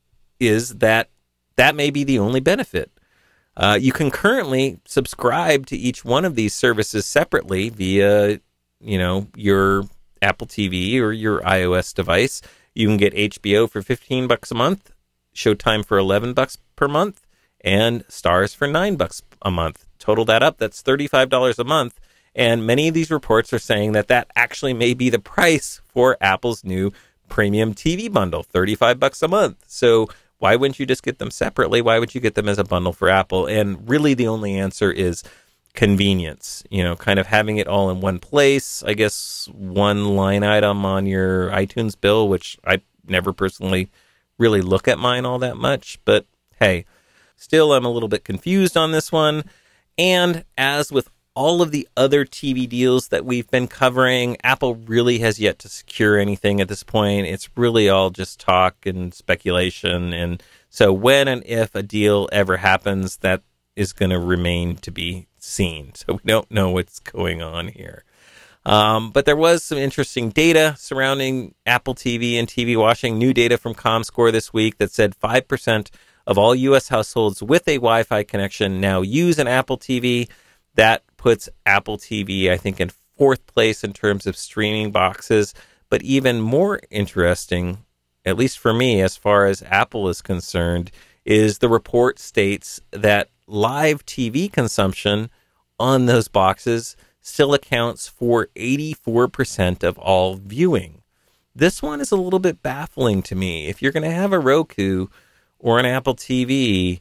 is that that may be the only benefit. Uh, you can currently subscribe to each one of these services separately via, you know, your Apple T V or your iOS device. You can get H B O for fifteen bucks a month, Showtime for eleven bucks per month, and Starz for nine bucks a month. Total that up, that's thirty-five dollars a month. And many of these reports are saying that that actually may be the price for Apple's new premium T V bundle, thirty-five bucks a month. So why wouldn't you just get them separately? Why would you get them as a bundle for Apple? And really the only answer is convenience, you know, kind of having it all in one place. I guess one line item on your iTunes bill, which I never personally really look at mine all that much. But hey, still I'm a little bit confused on this one. And as with all of the other T V deals that we've been covering, Apple really has yet to secure anything at this point. It's really all just talk and speculation. And so when and if a deal ever happens, that is going to remain to be seen. So we don't know what's going on here. Um, but there was some interesting data surrounding Apple T V and T V watching. New data from ComScore this week that said five percent of all U S households with a Wi-Fi connection now use an Apple T V. That puts Apple T V, I think, in fourth place in terms of streaming boxes. But even more interesting, at least for me, as far as Apple is concerned, is the report states that live T V consumption on those boxes still accounts for eighty-four percent of all viewing. This one is a little bit baffling to me. If you're going to have a Roku or an Apple T V,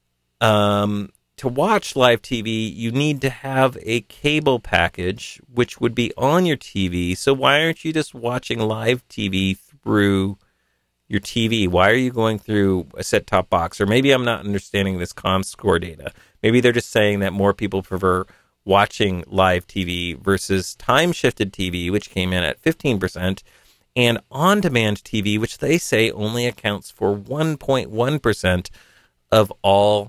um... to watch live T V, you need to have a cable package, which would be on your T V. So why aren't you just watching live T V through your T V? Why are you going through a set-top box? Or maybe I'm not understanding this ComScore data. Maybe they're just saying that more people prefer watching live T V versus time-shifted T V, which came in at fifteen percent, and on-demand T V, which they say only accounts for one point one percent of all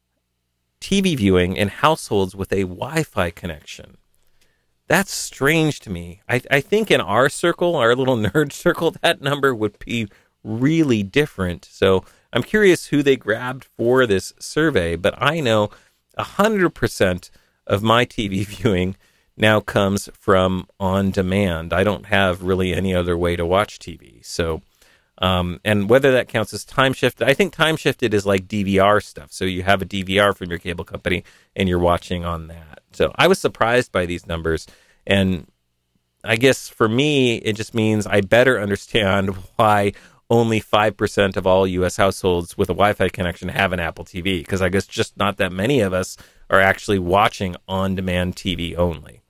T V viewing in households with a Wi-Fi connection. That's strange to me. I, I think in our circle, our little nerd circle, that number would be really different. So I'm curious who they grabbed for this survey, but I know one hundred percent of my T V viewing now comes from on demand. I don't have really any other way to watch T V. So Um, and whether that counts as time shifted, I think time shifted is like D V R stuff. So you have a D V R from your cable company and you're watching on that. So I was surprised by these numbers. And I guess for me, it just means I better understand why only five percent of all U S households with a Wi-Fi connection have an Apple T V. Because I guess just not that many of us are actually watching on-demand T V only.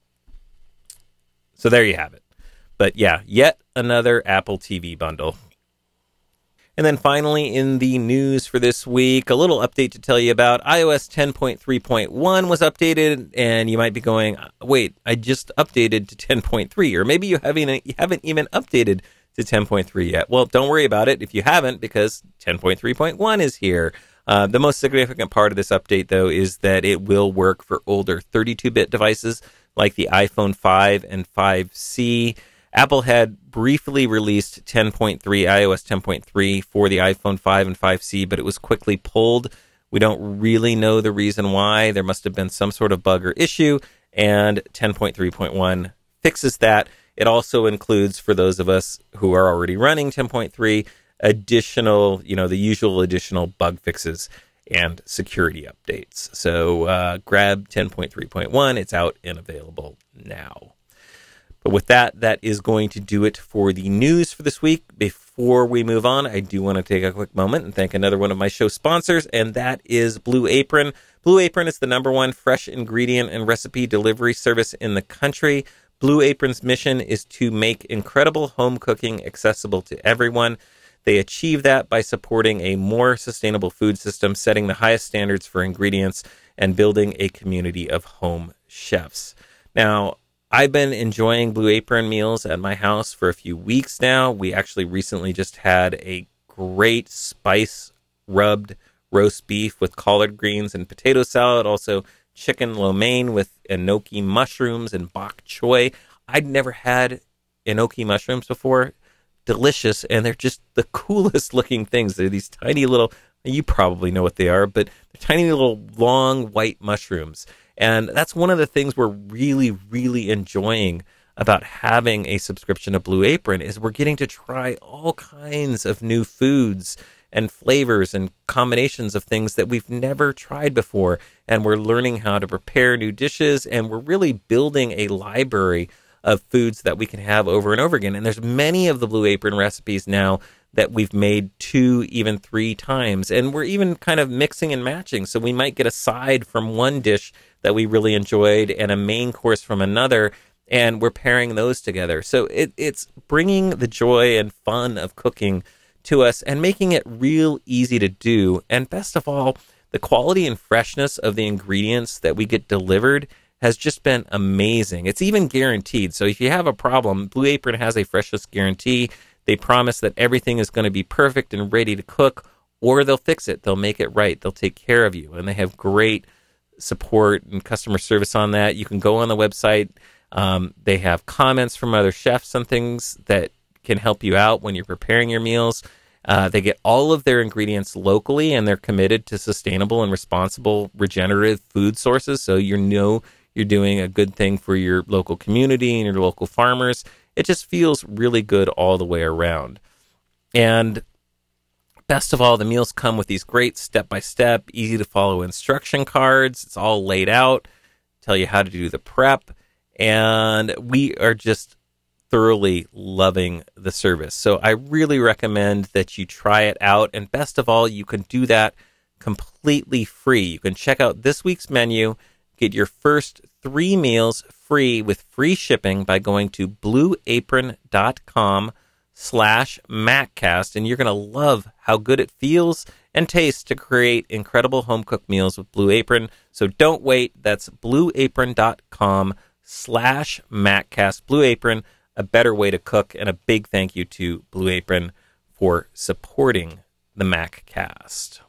So there you have it. But yeah, yet another Apple T V bundle. And then finally, in the news for this week, a little update to tell you about. iOS ten point three point one was updated, and you might be going, wait, I just updated to ten point three, or maybe you haven't, you haven't even updated to ten point three yet. Well, don't worry about it if you haven't, because ten point three point one is here. Uh, the most significant part of this update, though, is that it will work for older thirty-two bit devices like the iPhone five and five C. Apple had briefly released ten point three, iOS ten point three for the iPhone five and five C, but it was quickly pulled. We don't really know the reason why. There must have been some sort of bug or issue, and ten point three point one fixes that. It also includes, for those of us who are already running ten point three, additional, you know, the usual additional bug fixes. and security updates. So uh, grab ten point three point one. It's out and available now. But with that, that is going to do it for the news for this week. Before we move on, I do want to take a quick moment and thank another one of my show sponsors, and that is Blue Apron. Blue Apron is the number one fresh ingredient and recipe delivery service in the country. Blue Apron's mission is to make incredible home cooking accessible to everyone. They achieve that by supporting a more sustainable food system, setting the highest standards for ingredients, and building a community of home chefs. Now, I've been enjoying Blue Apron meals at my house for a few weeks now. We actually recently just had a great spice-rubbed roast beef with collard greens and potato salad, also chicken lo mein with enoki mushrooms and bok choy. I'd never had enoki mushrooms before. Delicious, and they're just the coolest looking things. They're these tiny little, you probably know what they are, but they're tiny little long white mushrooms. And that's one of the things we're really, really enjoying about having a subscription to Blue Apron is we're getting to try all kinds of new foods and flavors and combinations of things that we've never tried before. And we're learning how to prepare new dishes, and we're really building a library of foods that we can have over and over again. And there's many of the Blue Apron recipes now that we've made two, even three times. And we're even kind of mixing and matching. So we might get a side from one dish that we really enjoyed and a main course from another, and we're pairing those together. So it, it's bringing the joy and fun of cooking to us and making it real easy to do. And best of all, the quality and freshness of the ingredients that we get delivered has just been amazing. It's even guaranteed. So if you have a problem, Blue Apron has a freshness guarantee. They promise that everything is going to be perfect and ready to cook, or they'll fix it. They'll make it right. They'll take care of you. And they have great support and customer service on that. You can go on the website. Um, they have comments from other chefs on things that can help you out when you're preparing your meals. Uh, they get all of their ingredients locally, and they're committed to sustainable and responsible regenerative food sources. So you know you're doing a good thing for your local community and your local farmers. It just feels really good all the way around. And best of all, the meals come with these great step-by-step, easy-to-follow instruction cards. It's all laid out, tell you how to do the prep, and we are just thoroughly loving the service. So I really recommend that you try it out, and best of all, you can do that completely free. You can check out this week's menu, get your first three meals free with free shipping by going to blueapron.com slash MacCast, and you're going to love how good it feels and tastes to create incredible home-cooked meals with Blue Apron. So don't wait. That's blueapron.com slash MacCast. Blue Apron, a better way to cook, and a big thank you to Blue Apron for supporting the MacCast.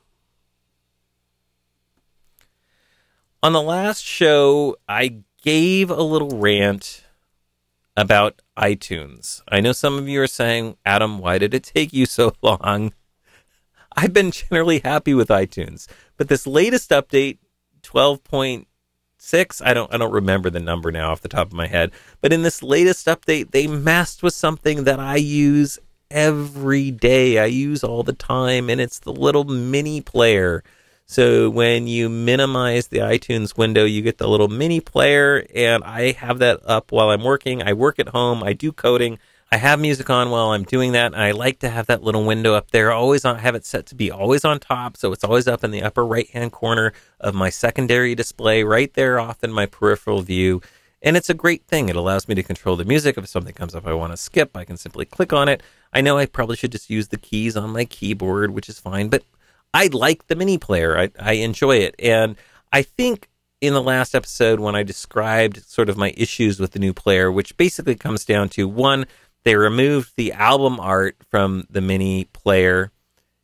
On the last show, I gave a little rant about iTunes. I know some of you are saying, Adam, why did it take you so long? I've been generally happy with iTunes, but this latest update, twelve point six, I don't I don't remember the number now off the top of my head, but in this latest update, they messed with something that I use every day. I use all the time, and it's the little mini player. So when you minimize the iTunes window, you get the little mini player, and I have that up while I'm working. I work at home. I do coding. I have music on while I'm doing that, and I like to have that little window up there. Always on, have it set to be always on top, so it's always up in the upper right-hand corner of my secondary display, right there off in my peripheral view. And it's a great thing. It allows me to control the music. If something comes up I want to skip, I can simply click on it. I know I probably should just use the keys on my keyboard, which is fine, but I like the mini player. I, I enjoy it. And I think in the last episode when I described sort of my issues with the new player, which basically comes down to, one, they removed the album art from the mini player,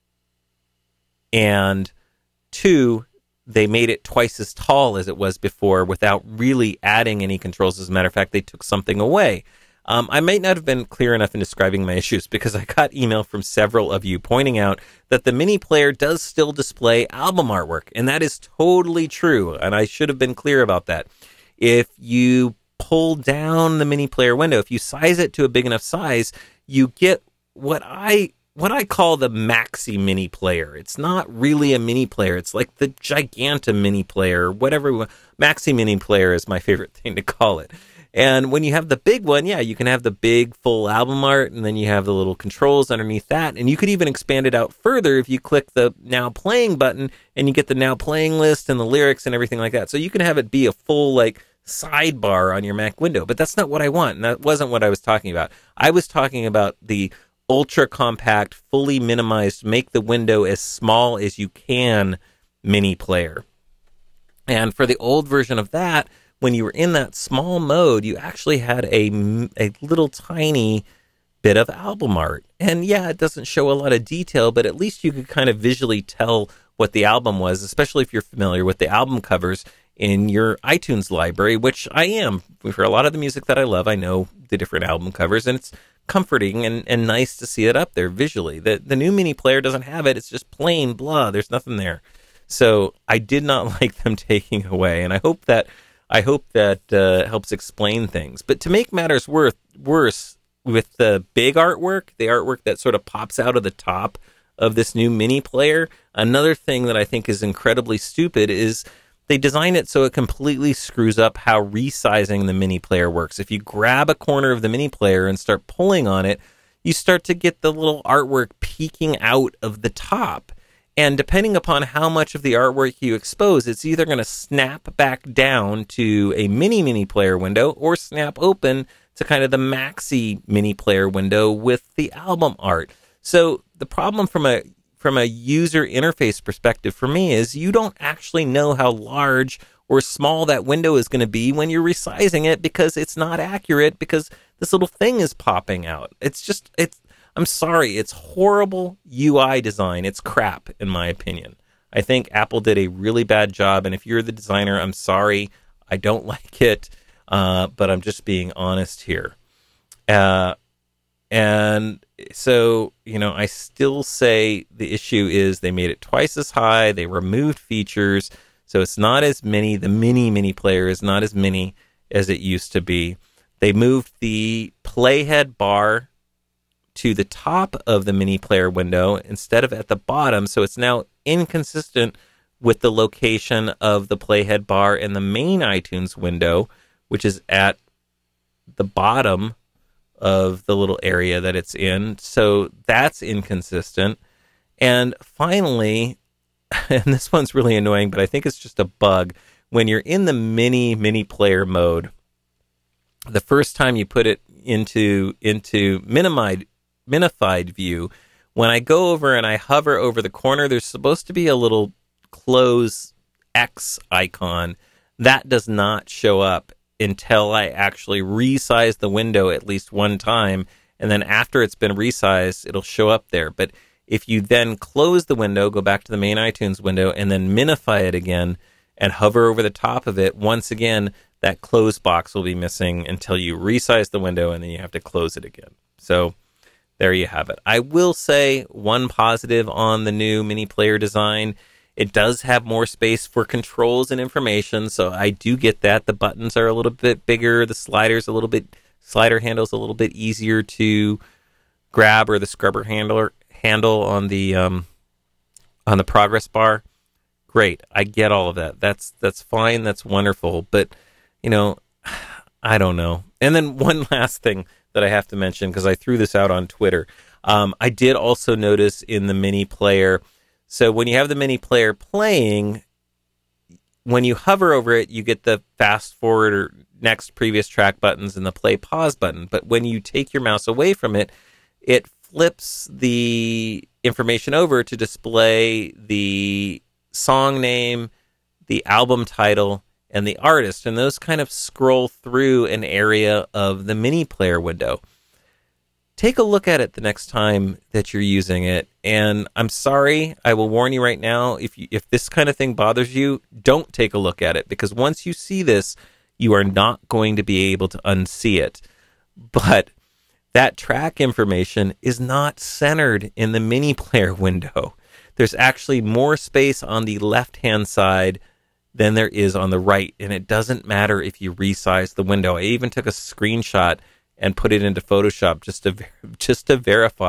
and two, they made it twice as tall as it was before without really adding any controls. As a matter of fact, they took something away. Um, I might not have been clear enough in describing my issues because I got email from several of you pointing out that the mini player does still display album artwork, and that is totally true, and I should have been clear about that. If you pull down the mini player window, if you size it to a big enough size, you get what I what I call the maxi mini player. It's not really a mini player. It's like the Giganta mini player, whatever. Maxi mini player is my favorite thing to call it. And when you have the big one, yeah, you can have the big full album art, and then you have the little controls underneath that. And you could even expand it out further if you click the Now Playing button, and you get the Now Playing list and the lyrics and everything like that. So you can have it be a full, like, sidebar on your Mac window. But that's not what I want, and that wasn't what I was talking about. I was talking about the ultra compact, fully minimized, make the window as small as you can mini player. And for the old version of that, when you were in that small mode, you actually had a, a little tiny bit of album art. And yeah, it doesn't show a lot of detail, but at least you could kind of visually tell what the album was, especially if you're familiar with the album covers in your iTunes library, which I am. For a lot of the music that I love, I know the different album covers, and it's comforting and, and nice to see it up there visually. The, the new mini player doesn't have it. It's just plain blah. There's nothing there. So I did not like them taking away, and I hope that I hope that uh, helps explain things. But to make matters worse, worse, with the big artwork, the artwork that sort of pops out of the top of this new mini player, another thing that I think is incredibly stupid is they design it so it completely screws up how resizing the mini player works. If you grab a corner of the mini player and start pulling on it, you start to get the little artwork peeking out of the top. And depending upon how much of the artwork you expose, it's either going to snap back down to a mini mini player window or snap open to kind of the maxi mini player window with the album art. So the problem from a from a user interface perspective for me is you don't actually know how large or small that window is going to be when you're resizing it, because it's not accurate, because this little thing is popping out. It's just, it's, I'm sorry, it's horrible U I design. It's crap, in my opinion. I think Apple did a really bad job, and if you're the designer, I'm sorry. I don't like it, uh, but I'm just being honest here. Uh, and so, you know, I still say the issue is they made it twice as high. They removed features, so it's not as many. The mini mini player is not as mini as it used to be. They moved the playhead bar to the top of the mini player window instead of at the bottom, so it's now inconsistent with the location of the playhead bar in the main iTunes window, which is at the bottom of the little area that it's in. So that's inconsistent. And finally, and this one's really annoying, but I think it's just a bug, when you're in the mini mini player mode, the first time you put it into into minimized minified view, when I go over and I hover over the corner, there's supposed to be a little close X icon. That does not show up until I actually resize the window at least one time, and then after it's been resized, it'll show up there. But if you then close the window, go back to the main iTunes window, and then minify it again and hover over the top of it, once again, that close box will be missing until you resize the window, and then you have to close it again. So there you have it. I will say one positive on the new mini player design: it does have more space for controls and information, so I do get that. The buttons are a little bit bigger, the sliders a little bit, slider handles a little bit easier to grab, or the scrubber handler handle on the um, on the progress bar. Great, I get all of that. That's that's fine. That's wonderful. But you know, I don't know. And then one last thing that I have to mention, because I threw this out on Twitter. Um, I did also notice in the mini player. So when you have the mini player playing, when you hover over it, you get the fast forward or next previous track buttons and the play pause button. But when you take your mouse away from it, it flips the information over to display the song name, the album title, and the artist. And those kind of scroll through an area of the mini player window. Take a look at it the next time that you're using it. And I'm sorry, I will warn you right now, if you, if this kind of thing bothers you, don't take a look at it, because once you see this, you are not going to be able to unsee it. But that track information is not centered in the mini player window. There's actually more space on the left-hand side than there is on the right, and it doesn't matter if you resize the window. I even took a screenshot and put it into Photoshop just to just to verify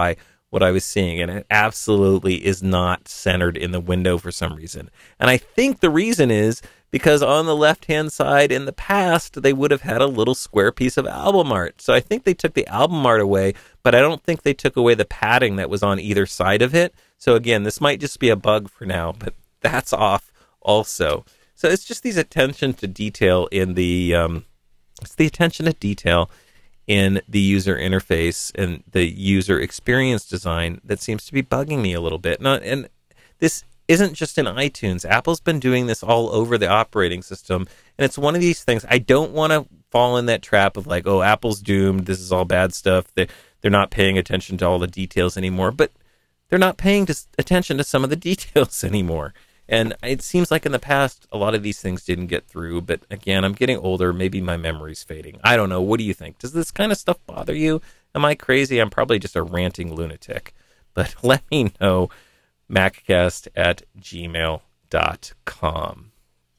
what I was seeing, and it absolutely is not centered in the window for some reason. And I think the reason is because on the left-hand side in the past, they would have had a little square piece of album art. So I think they took the album art away, but I don't think they took away the padding that was on either side of it. So again, this might just be a bug for now, but that's off also. So it's just these attention to detail in the, um, it's the attention to detail in the user interface and the user experience design that seems to be bugging me a little bit. Not, and this isn't just in iTunes. Apple's been doing this all over the operating system, and it's one of these things. I don't want to fall in that trap of like, oh, Apple's doomed. This is all bad stuff. They they're not paying attention to all the details anymore, but they're not paying to, attention to some of the details anymore. And it seems like in the past, a lot of these things didn't get through. But again, I'm getting older. Maybe my memory's fading. I don't know. What do you think? Does this kind of stuff bother you? Am I crazy? I'm probably just a ranting lunatic. But let me know. Maccast at gmail dot com.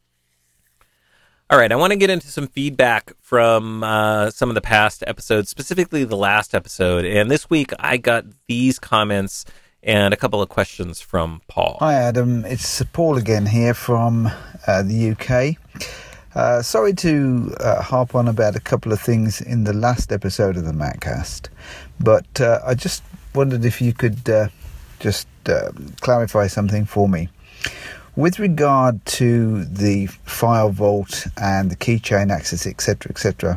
All right, I want to get into some feedback from uh, some of the past episodes, specifically the last episode. And this week, I got these comments and a couple of questions from Paul. Hi, Adam. It's Paul again here from uh, the U K. Uh, sorry to uh, harp on about a couple of things in the last episode of the Maccast, but uh, I just wondered if you could uh, just uh, clarify something for me. With regard to the file vault and the keychain access, et cetera, et cetera,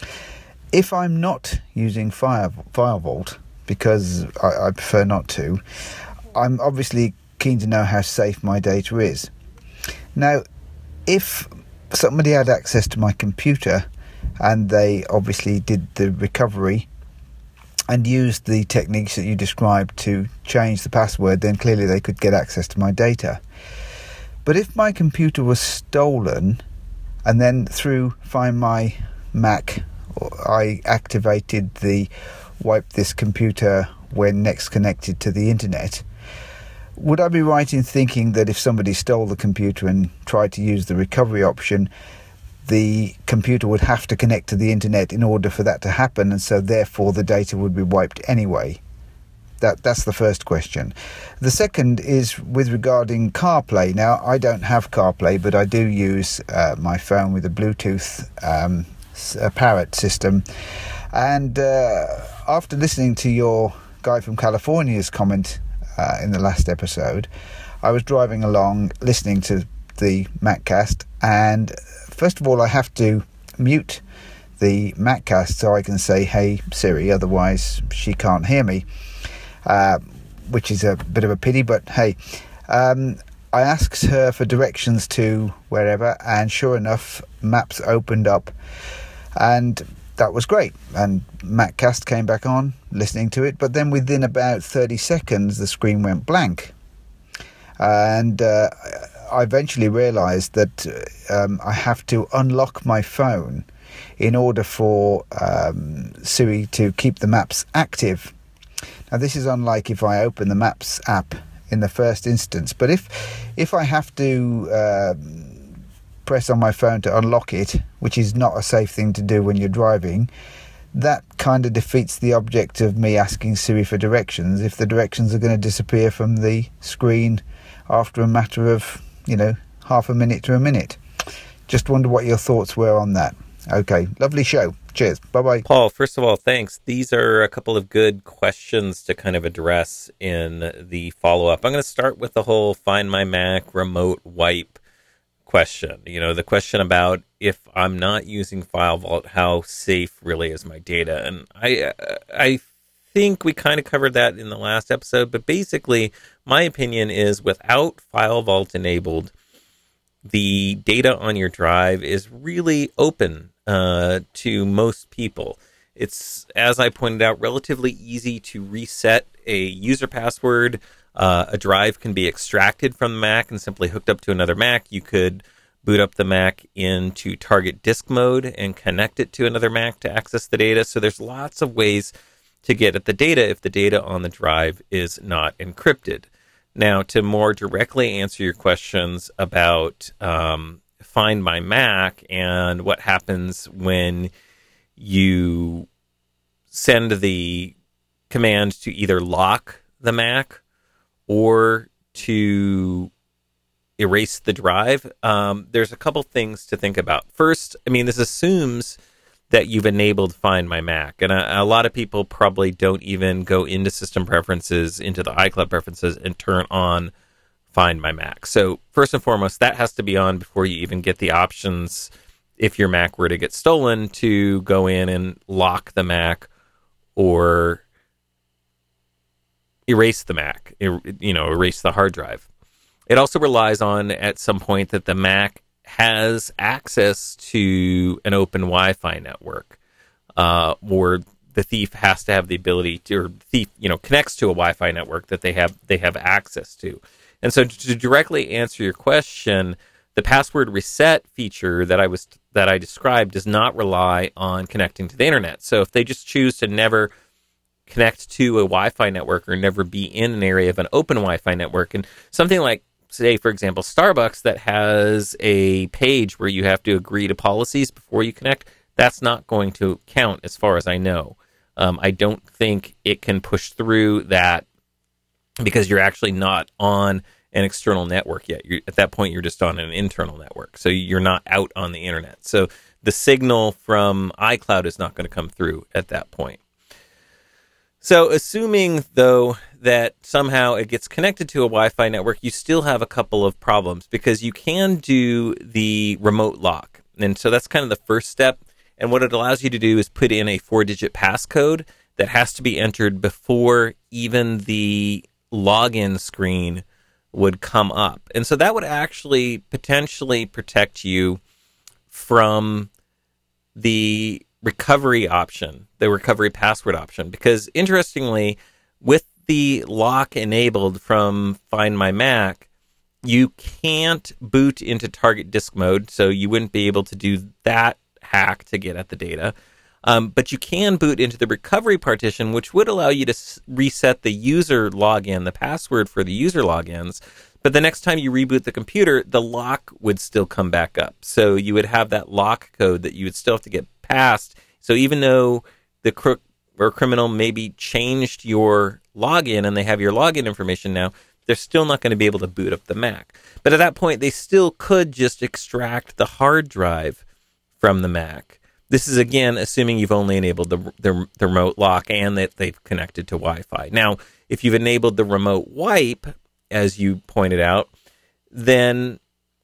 if I'm not using file, file vault, because I, I prefer not to, I'm obviously keen to know how safe my data is. Now, if somebody had access to my computer and they obviously did the recovery and used the techniques that you described to change the password, then clearly they could get access to my data. But if my computer was stolen and then through Find My Mac I activated the wipe this computer when next connected to the internet, would I be right in thinking that if somebody stole the computer and tried to use the recovery option, the computer would have to connect to the internet in order for that to happen, and so therefore the data would be wiped anyway? That that's the first question. The second is with regarding CarPlay. Now, I don't have CarPlay, but I do use uh, my phone with a Bluetooth um, a Parrot system. And uh, after listening to your guy from California's comment uh, in the last episode, I was driving along listening to the Maccast, and first of all I have to mute the Maccast so I can say, hey Siri, otherwise she can't hear me, uh, which is a bit of a pity, but hey. Um, I asked her for directions to wherever, and sure enough, maps opened up, and that was great. And Maccast came back on, listening to it, but then within about thirty seconds, the screen went blank. And uh, I eventually realised that um, I have to unlock my phone in order for um, Siri to keep the maps active. Now, this is unlike if I open the Maps app in the first instance, but if if I have to uh, press on my phone to unlock it, which is not a safe thing to do when you're driving, that kind of defeats the object of me asking Siri for directions if the directions are going to disappear from the screen after a matter of, you know, half a minute to a minute. Just wonder what your thoughts were on that. Okay, lovely show. Cheers. Bye-bye. Paul, first of all, thanks. These are a couple of good questions to kind of address in the follow-up. I'm going to start with the whole Find My Mac remote wipe question. You know, the question about if I'm not using File Vault, how safe really is my data? And I, I think we kind of covered that in the last episode, but basically my opinion is without File Vault enabled, the data on your drive is really open uh, to most people. It's, as I pointed out, relatively easy to reset a user password. Uh, a drive can be extracted from the Mac and simply hooked up to another Mac. You could boot up the Mac into target disk mode and connect it to another Mac to access the data. So there's lots of ways to get at the data if the data on the drive is not encrypted. Now, to more directly answer your questions about um, Find My Mac and what happens when you send the command to either lock the Mac or to erase the drive, um, there's a couple things to think about. First, I mean, this assumes that you've enabled Find My Mac, and a, a lot of people probably don't even go into System Preferences, into the iCloud Preferences, and turn on Find My Mac. So first and foremost, that has to be on before you even get the options, if your Mac were to get stolen, to go in and lock the Mac or erase the Mac, er, you know, erase the hard drive. It also relies on, at some point, that the Mac has access to an open Wi-Fi network, uh, or the thief has to have the ability to, or the thief, you know, connects to a Wi-Fi network that they have they have access to. And so, to directly answer your question, the password reset feature that I was that I described does not rely on connecting to the internet. So, if they just choose to never connect to a Wi-Fi network or never be in an area of an open Wi-Fi network, and something like, say, for example, Starbucks that has a page where you have to agree to policies before you connect, that's not going to count as far as I know. Um, I don't think it can push through that because you're actually not on an external network yet. You're, at that point, you're just on an internal network. So you're not out on the internet. So the signal from iCloud is not going to come through at that point. So assuming, though, that somehow it gets connected to a Wi-Fi network, you still have a couple of problems because you can do the remote lock. And so that's kind of the first step. And what it allows you to do is put in a four-digit passcode that has to be entered before even the login screen would come up. And so that would actually potentially protect you from the recovery option, the recovery password option, because interestingly, with the lock enabled from Find My Mac, you can't boot into target disk mode, so you wouldn't be able to do that hack to get at the data. Um, but you can boot into the recovery partition, which would allow you to s- reset the user login, the password for the user logins. But the next time you reboot the computer, the lock would still come back up. So you would have that lock code that you would still have to get past. So even though the crook or criminal maybe changed your login and they have your login information now, they're still not going to be able to boot up the Mac. But at that point, they still could just extract the hard drive from the Mac. This is, again, assuming you've only enabled the, the, the remote lock and that they've connected to Wi-Fi. Now, if you've enabled the remote wipe, as you pointed out, then,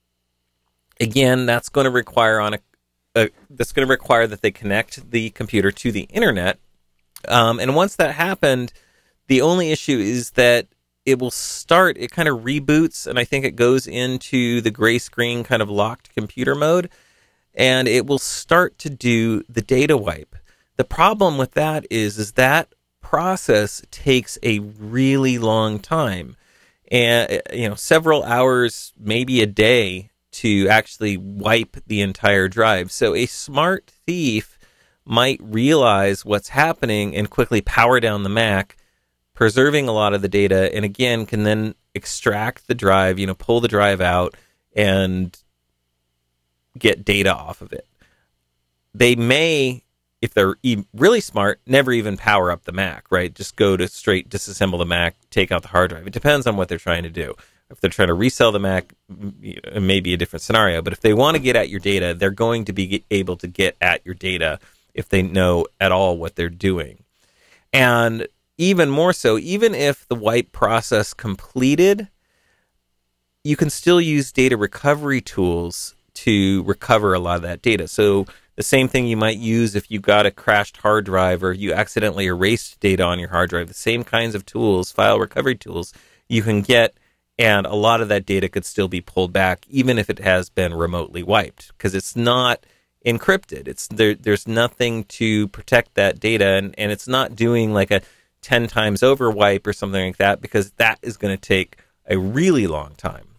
again, that's going to require on a Uh, that's going to require that they connect the computer to the internet. Um, and once that happened, the only issue is that it will start, it kind of reboots, and I think it goes into the gray screen kind of locked computer mode, and it will start to do the data wipe. The problem with that is, is that process takes a really long time, and you know, several hours, maybe a day, to actually wipe the entire drive. So a smart thief might realize what's happening and quickly power down the Mac, preserving a lot of the data, and again can then extract the drive, you know, pull the drive out and get data off of it. They may, if they're e- really smart, never even power up the Mac, right? Just go to straight disassemble the Mac, take out the hard drive. It depends on what they're trying to do. If they're trying to resell the Mac, it may be a different scenario. But if they want to get at your data, they're going to be able to get at your data if they know at all what they're doing. And even more so, even if the wipe process completed, you can still use data recovery tools to recover a lot of that data. So the same thing you might use if you got a crashed hard drive or you accidentally erased data on your hard drive, the same kinds of tools, file recovery tools, you can get. And a lot of that data could still be pulled back, even if it has been remotely wiped, because it's not encrypted. It's there. There's nothing to protect that data, and, and it's not doing like a ten times over wipe or something like that, because that is going to take a really long time.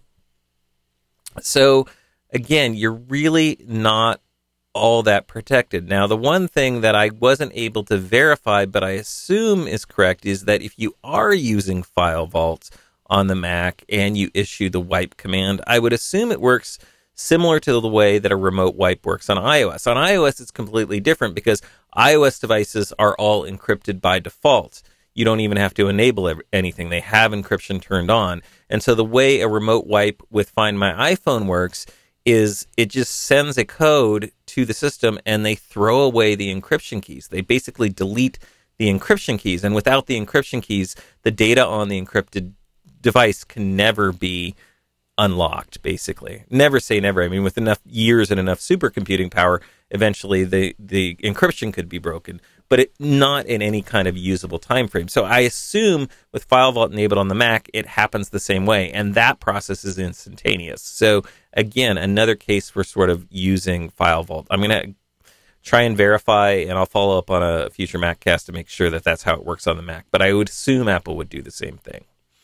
So again, you're really not all that protected. Now, the one thing that I wasn't able to verify, but I assume is correct, is that if you are using File Vault on the Mac and you issue the wipe command, I would assume it works similar to the way that a remote wipe works on iOS. On iOS, it's completely different because iOS devices are all encrypted by default. you don't even have to enable anything. They have encryption turned on. And so the way a remote wipe with Find My iPhone works is it just sends a code to the system and they throw away the encryption keys. They basically delete the encryption keys. And without the encryption keys, the data on the encrypted device can never be unlocked, basically. Never say never. I mean, with enough years and enough supercomputing power, eventually the, the encryption could be broken, but it, not in any kind of usable time frame. So I assume with FileVault enabled on the Mac, it happens the same way, and that process is instantaneous. So again, another case for sort of using FileVault. I'm going to try and verify, and I'll follow up on a future MacCast to make sure that that's how it works on the Mac, but I would assume Apple would do the same thing.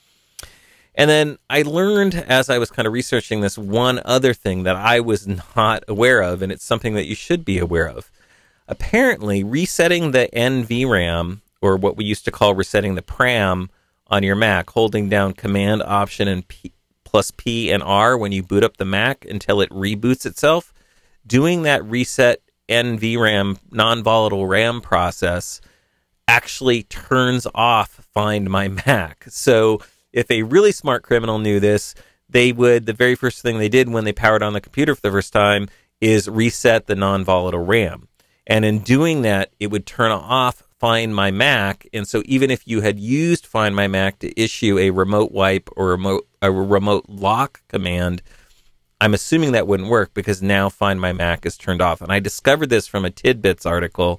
And then I learned as I was kind of researching this one other thing that I was not aware of, and it's something that you should be aware of. Apparently, resetting the N V RAM, or what we used to call resetting the PRAM on your Mac, holding down Command, Option, and P, plus P and R when you boot up the Mac until it reboots itself, doing that reset N V RAM, non-volatile RAM process, actually turns off Find My Mac. So if a really smart criminal knew this, they would, the very first thing they did when they powered on the computer for the first time is reset the non-volatile RAM. And in doing that, it would turn off Find My Mac. And so even if you had used Find My Mac to issue a remote wipe or remote, a remote lock command, I'm assuming that wouldn't work because now Find My Mac is turned off. And I discovered this from a Tidbits article.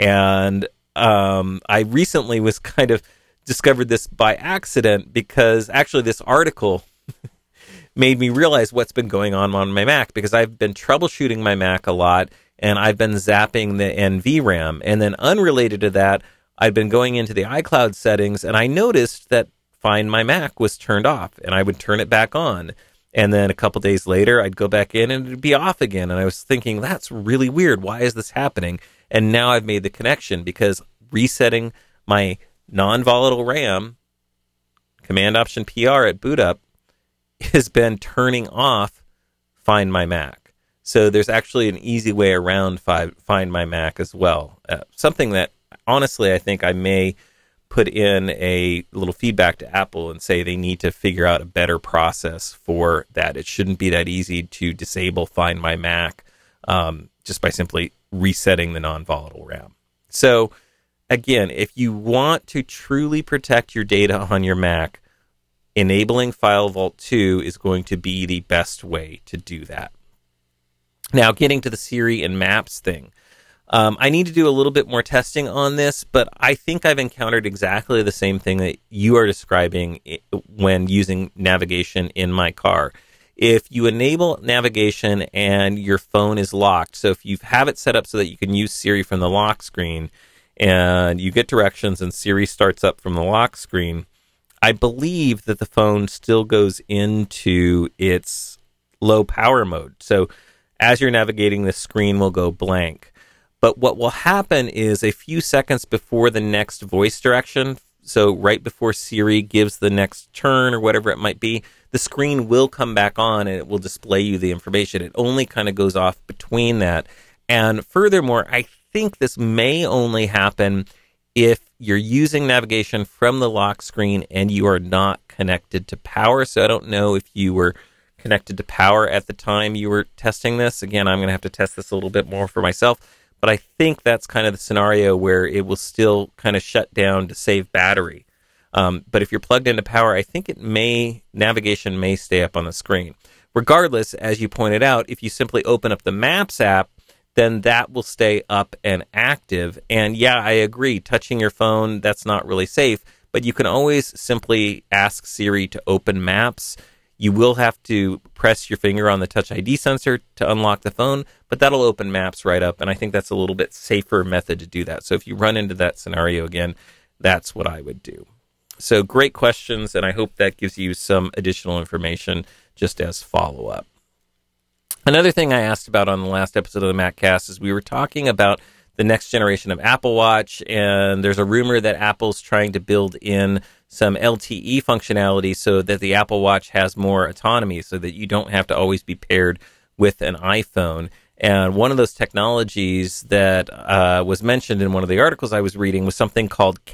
And um, I recently was kind of discovered this by accident because actually this article made me realize what's been going on on my Mac, because I've been troubleshooting my Mac a lot and I've been zapping the N V RAM. And then unrelated to that, I've been going into the iCloud settings and I noticed that Find My Mac was turned off, and I would turn it back on. And then a couple days later, I'd go back in and it'd be off again. And I was thinking, that's really weird. Why is this happening? And now I've made the connection because resetting my non-volatile RAM, Command Option P R at boot up, has been turning off Find My Mac. So there's actually an easy way around Find My Mac as well. Uh, something that honestly I think I may put in a little feedback to Apple and say they need to figure out a better process for that. It shouldn't be that easy to disable Find My Mac um, just by simply resetting the non-volatile RAM. So again, if you want to truly protect your data on your Mac, enabling FileVault two is going to be the best way to do that. Now, getting to the Siri and Maps thing. Um, I need to do a little bit more testing on this, but I think I've encountered exactly the same thing that you are describing when using navigation in my car. If you enable navigation and your phone is locked, so if you have it set up so that you can use Siri from the lock screen, and you get directions and Siri starts up from the lock screen, I believe that the phone still goes into its low power mode. So as you're navigating, the screen will go blank. But what will happen is a few seconds before the next voice direction, so right before Siri gives the next turn or whatever it might be, the screen will come back on and it will display you the information. It only kind of goes off between that. And furthermore, I think this may only happen if you're using navigation from the lock screen and you are not connected to power. So I don't know if you were connected to power at the time you were testing this. Again, I'm going to have to test this a little bit more for myself. But I think that's kind of the scenario where it will still kind of shut down to save battery. Um, but if you're plugged into power, I think it may, navigation may stay up on the screen. Regardless, as you pointed out, if you simply open up the Maps app, then that will stay up and active. And yeah, I agree, touching your phone, that's not really safe, but you can always simply ask Siri to open Maps. You will have to press your finger on the Touch I D sensor to unlock the phone, but that'll open Maps right up, and I think that's a little bit safer method to do that. So if you run into that scenario again, that's what I would do. So great questions, and I hope that gives you some additional information just as follow-up. Another thing I asked about on the last episode of the MacCast is we were talking about the next generation of Apple Watch, and there's a rumor that Apple's trying to build in some L T E functionality so that the Apple Watch has more autonomy, so that you don't have to always be paired with an iPhone. And one of those technologies that uh, was mentioned in one of the articles I was reading was something called Cat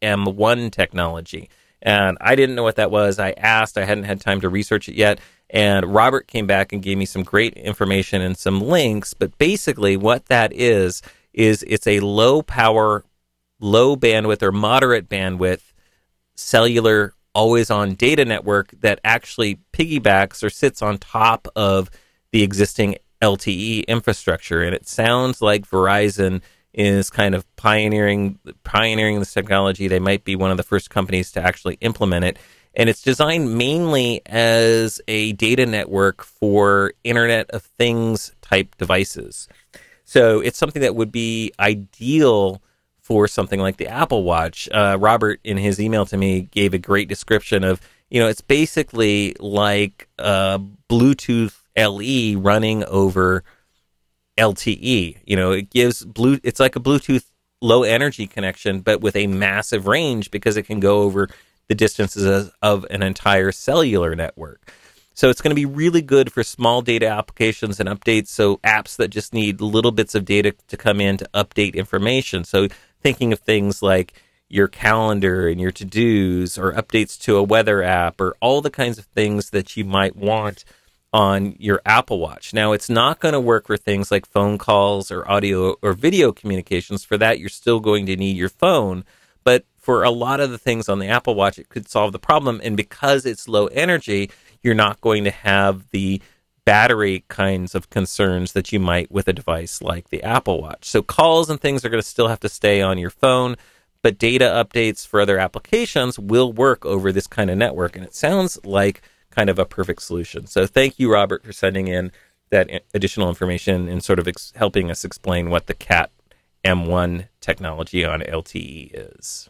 M one technology. And I didn't know what that was. I asked. I hadn't had time to research it yet. And Robert came back and gave me some great information and some links. But basically what that is, is it's a low power, low bandwidth or moderate bandwidth cellular always-on data network that actually piggybacks or sits on top of the existing L T E infrastructure. And it sounds like Verizon is kind of pioneering pioneering this technology. They might be one of the first companies to actually implement it. And it's designed mainly as a data network for Internet of Things type devices. So it's something that would be ideal for something like the Apple Watch. Uh, Robert, in his email to me, gave a great description of, you know, it's basically like uh, Bluetooth L E running over L T E. You know, it gives blue. It's like a Bluetooth low energy connection, but with a massive range because it can go over the distances of an entire cellular network. So it's going to be really good for small data applications and updates. So apps that just need little bits of data to come in to update information. So thinking of things like your calendar and your to-dos or updates to a weather app or all the kinds of things that you might want on your Apple Watch. Now, it's not going to work for things like phone calls or audio or video communications. For that, you're still going to need your phone. But for a lot of the things on the Apple Watch, it could solve the problem. And because it's low energy, you're not going to have the battery kinds of concerns that you might with a device like the Apple Watch. So calls and things are going to still have to stay on your phone, but data updates for other applications will work over this kind of network. And it sounds like kind of a perfect solution. So thank you, Robert, for sending in that additional information and sort of ex- helping us explain what the Cat M one technology on L T E is.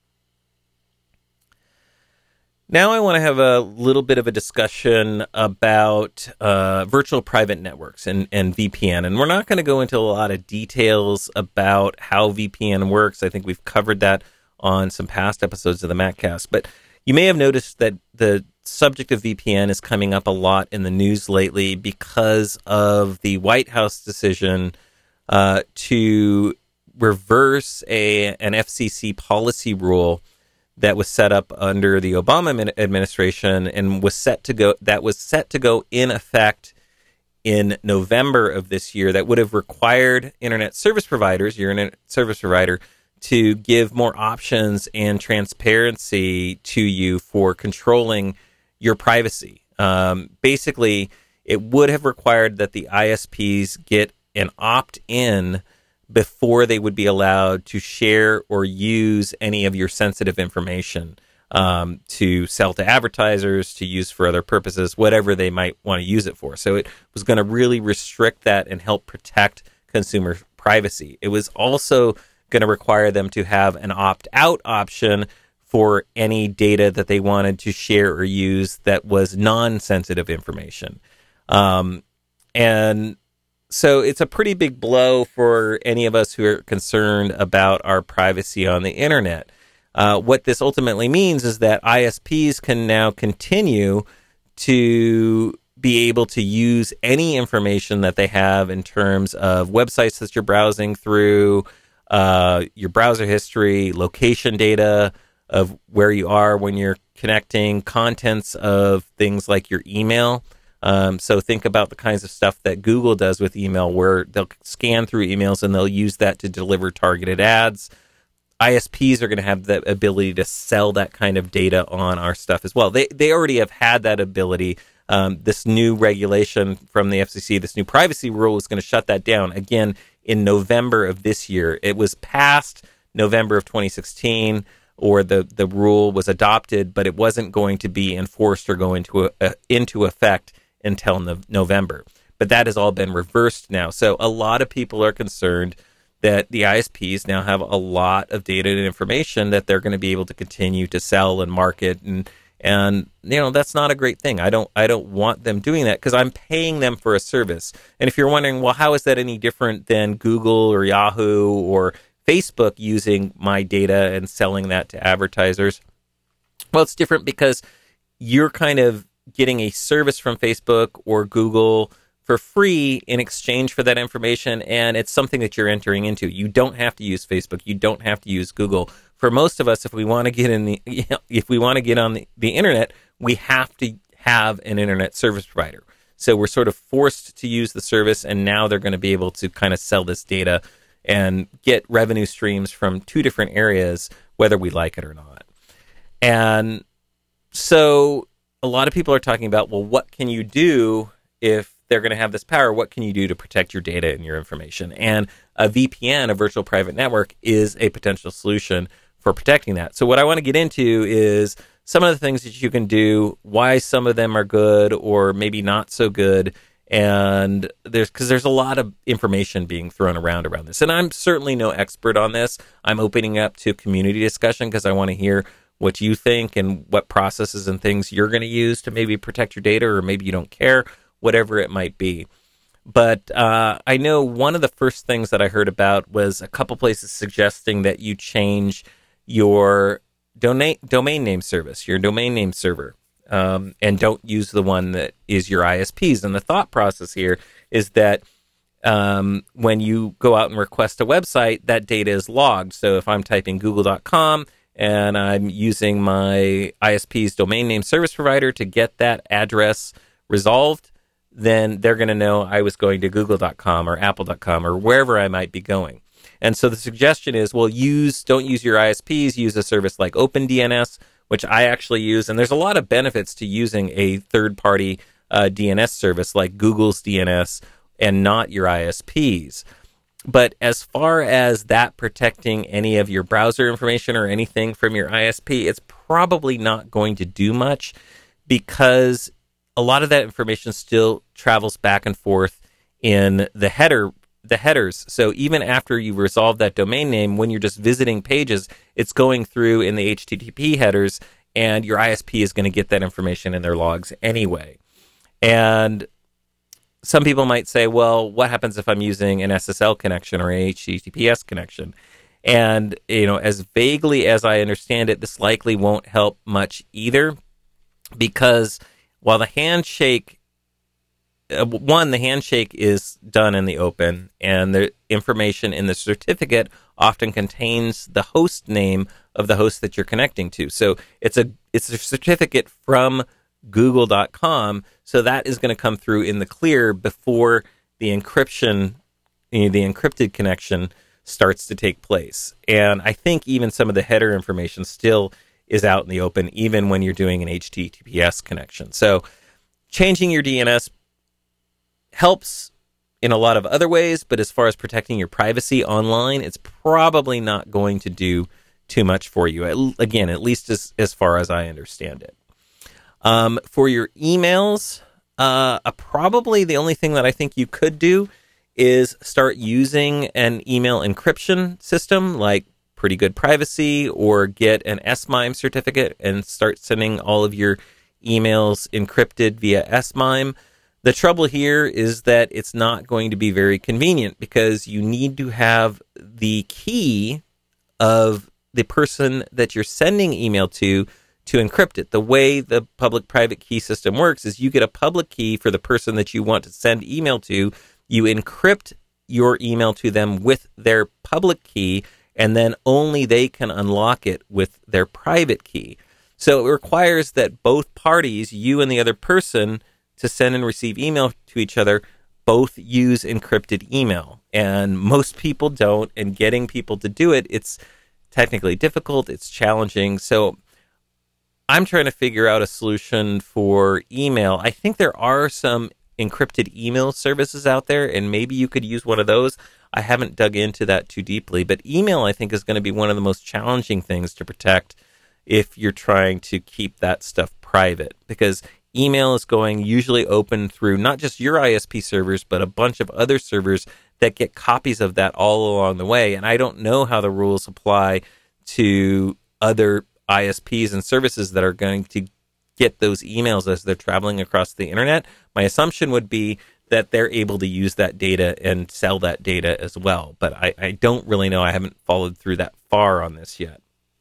Now I want to have a little bit of a discussion about uh, virtual private networks and, and V P N. And we're not going to go into a lot of details about how V P N works. I think we've covered that on some past episodes of the MacCast. But you may have noticed that the subject of V P N is coming up a lot in the news lately because of the White House decision uh, to reverse a an F C C policy rule that was set up under the Obama administration and was set to go that was set to go in effect in November of this year. That would have required internet service providers, your internet service provider, to give more options and transparency to you for controlling your privacy. Um, basically, it would have required that the I S Ps get an opt-in before they would be allowed to share or use any of your sensitive information um, to sell to advertisers, to use for other purposes, whatever they might want to use it for. So it was going to really restrict that and help protect consumer privacy. It was also going to require them to have an opt-out option for any data that they wanted to share or use that was non-sensitive information. Um, and So it's a pretty big blow for any of us who are concerned about our privacy on the internet. Uh, what this ultimately means is that I S Ps can now continue to be able to use any information that they have in terms of websites that you're browsing through, uh, your browser history, location data of where you are when you're connecting, contents of things like your email. Um, so think about the kinds of stuff that Google does with email, where they'll scan through emails and they'll use that to deliver targeted ads. I S Ps are going to have the ability to sell that kind of data on our stuff as well. They they already have had that ability. Um, this new regulation from the F C C, this new privacy rule, is going to shut that down again in November of this year. It was passed November of twenty sixteen, or the, the rule was adopted, but it wasn't going to be enforced or go into a, a, into effect until no- November. But that has all been reversed now. So a lot of people are concerned that the I S Ps now have a lot of data and information that they're going to be able to continue to sell and market, and and you know that's not a great thing. I don't I don't want them doing that because I'm paying them for a service. And if you're wondering, well, how is that any different than Google or Yahoo or Facebook using my data and selling that to advertisers? Well, it's different because you're kind of getting a service from Facebook or Google for free in exchange for that information, and it's something that you're entering into. You don't have to use Facebook. You don't have to use Google for most of us, if we want to get in the, if we want to get on the, the internet, we have to have an internet service provider. So we're sort of forced to use the service, and now they're going to be able to kind of sell this data and get revenue streams from two different areas, whether we like it or not. And so a lot of people are talking about, well, what can you do if they're going to have this power? What can you do to protect your data and your information? And a V P N, a virtual private network, is a potential solution for protecting that. So what I want to get into is some of the things that you can do, why some of them are good or maybe not so good. And there's because there's a lot of information being thrown around around this. And I'm certainly no expert on this. I'm opening up to community discussion because I want to hear what you think and what processes and things you're going to use to maybe protect your data, or maybe you don't care, whatever it might be. But uh, I know one of the first things that I heard about was a couple places suggesting that you change your domain domain name service, your domain name server, um, and don't use the one that is your I S Ps. And the thought process here is that um, when you go out and request a website, that data is logged. So if I'm typing google dot com and I'm using my I S P's domain name service provider to get that address resolved, then they're going to know I was going to google dot com or apple dot com or wherever I might be going. And so the suggestion is, well, use don't use your I S Ps, use a service like OpenDNS, which I actually use. And there's a lot of benefits to using a third-party uh, D N S service like Google's D N S and not your I S Ps. But as far as that protecting any of your browser information or anything from your I S P, it's probably not going to do much, because a lot of that information still travels back and forth in the header, the headers. So even after you resolve that domain name, when you're just visiting pages, it's going through in the H T T P headers, and your I S P is going to get that information in their logs anyway. And some people might say, well, what happens if I'm using an S S L connection or an H T T P S connection? And, you know, as vaguely as I understand it, this likely won't help much either, because while the handshake, uh, one, the handshake is done in the open, and the information in the certificate often contains the host name of the host that you're connecting to. So it's a it's a certificate from google dot com, so that is going to come through in the clear before the encryption, you know, the encrypted connection starts to take place. And I think even some of the header information still is out in the open, even when you're doing an H T T P S connection. So changing your D N S helps in a lot of other ways, but as far as protecting your privacy online, it's probably not going to do too much for you. At, again, at least as, as far as I understand it. Um, for your emails, uh, uh, probably the only thing that I think you could do is start using an email encryption system like Pretty Good Privacy, or get an S MIME certificate and start sending all of your emails encrypted via S MIME. The trouble here is that it's not going to be very convenient, because you need to have the key of the person that you're sending email to to encrypt it. The way the public-private key system works is you get a public key for the person that you want to send email to, you encrypt your email to them with their public key, and then only they can unlock it with their private key. So it requires that both parties, you and the other person, to send and receive email to each other, both use encrypted email. And most people don't, and getting people to do it, it's technically difficult, it's challenging. So I'm trying to figure out a solution for email. I think there are some encrypted email services out there, and maybe you could use one of those. I haven't dug into that too deeply, but email, I think, is going to be one of the most challenging things to protect if you're trying to keep that stuff private, because email is going usually open through not just your I S P servers, but a bunch of other servers that get copies of that all along the way. And I don't know how the rules apply to other I S Ps and services that are going to get those emails as they're traveling across the internet. My assumption would be that they're able to use that data and sell that data as well. But I, I don't really know. I haven't followed through that far on this yet.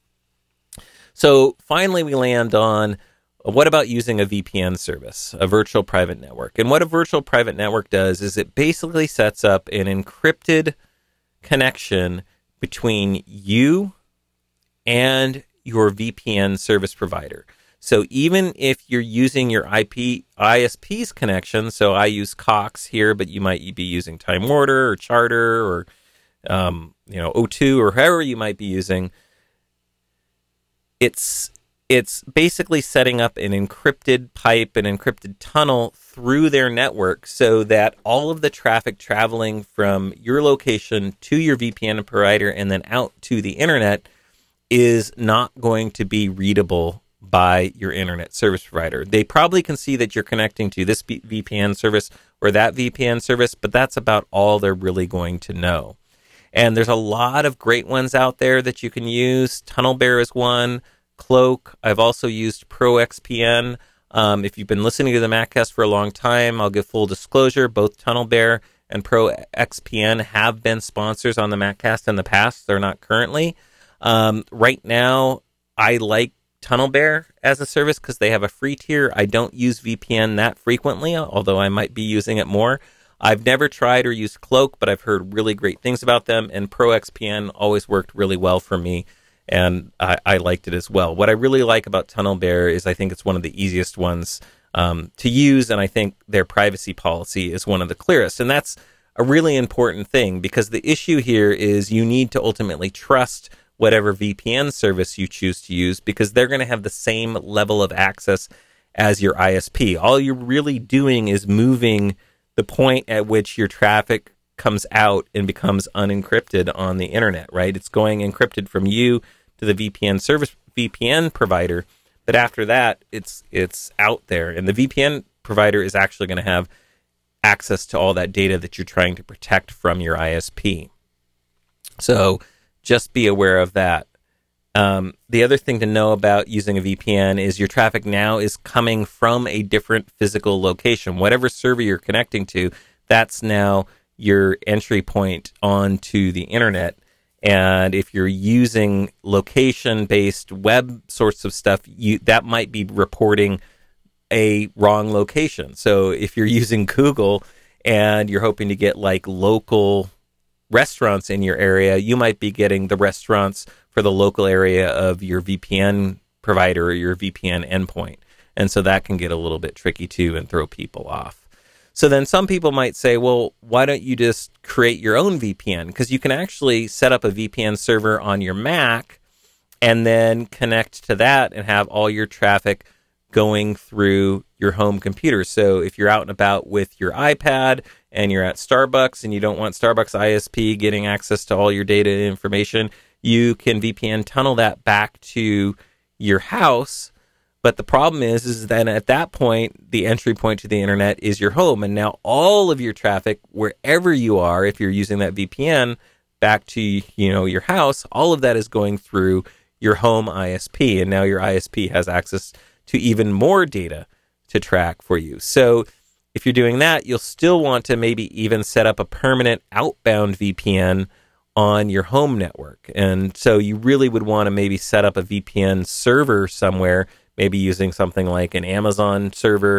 So finally, we land on, what about using a V P N service, a virtual private network? And what a virtual private network does is it basically sets up an encrypted connection between you and your V P N service provider. So even if you're using your I P I S P's connection, so I use Cox here, but you might be using Time Warner or Charter or um, you know O two or however you might be using, it's it's basically setting up an encrypted pipe, an encrypted tunnel through their network so that all of the traffic traveling from your location to your V P N provider and then out to the internet is not going to be readable by your internet service provider. They probably can see that you're connecting to this V P N service or that V P N service, but that's about all they're really going to know. And there's a lot of great ones out there that you can use. TunnelBear is one. Cloak. I've also used ProXPN. Um, if you've been listening to the MacCast for a long time, I'll give full disclosure. Both TunnelBear and ProXPN have been sponsors on the MacCast in the past. They're not currently. Um, right now, I like TunnelBear as a service because they have a free tier. I don't use V P N that frequently, although I might be using it more. I've never tried or used Cloak, but I've heard really great things about them, and ProXPN always worked really well for me, and I, I liked it as well. What I really like about TunnelBear is I think it's one of the easiest ones um, to use, and I think their privacy policy is one of the clearest, and that's a really important thing because the issue here is you need to ultimately trust whatever V P N service you choose to use because they're going to have the same level of access as your I S P. All you're really doing is moving the point at which your traffic comes out and becomes unencrypted on the internet, right? It's going encrypted from you to the V P N service V P N provider, but after that, it's it's out there, and the V P N provider is actually going to have access to all that data that you're trying to protect from your I S P. So just be aware of that. Um, the other thing to know about using a V P N is your traffic now is coming from a different physical location. Whatever server you're connecting to, that's now your entry point onto the internet. And if you're using location-based web sorts of stuff, you, that might be reporting a wrong location. So if you're using Google and you're hoping to get like local restaurants in your area, you might be getting the restaurants for the local area of your V P N provider or your V P N endpoint. And so that can get a little bit tricky too and throw people off. So then some people might say, well, why don't you just create your own V P N? Because you can actually set up a V P N server on your Mac and then connect to that and have all your traffic going through your home computer. So if you're out and about with your iPad and you're at Starbucks and you don't want Starbucks I S P getting access to all your data and information, you can V P N tunnel that back to your house. But the problem is, is then at that point, the entry point to the internet is your home. And now all of your traffic, wherever you are, if you're using that V P N back to, you know, your house, all of that is going through your home I S P. And now your I S P has access to even more data to track for you. So if you're doing that, you'll still want to maybe even set up a permanent outbound V P N on your home network. And so you really would want to maybe set up a V P N server somewhere, maybe using something like an Amazon server,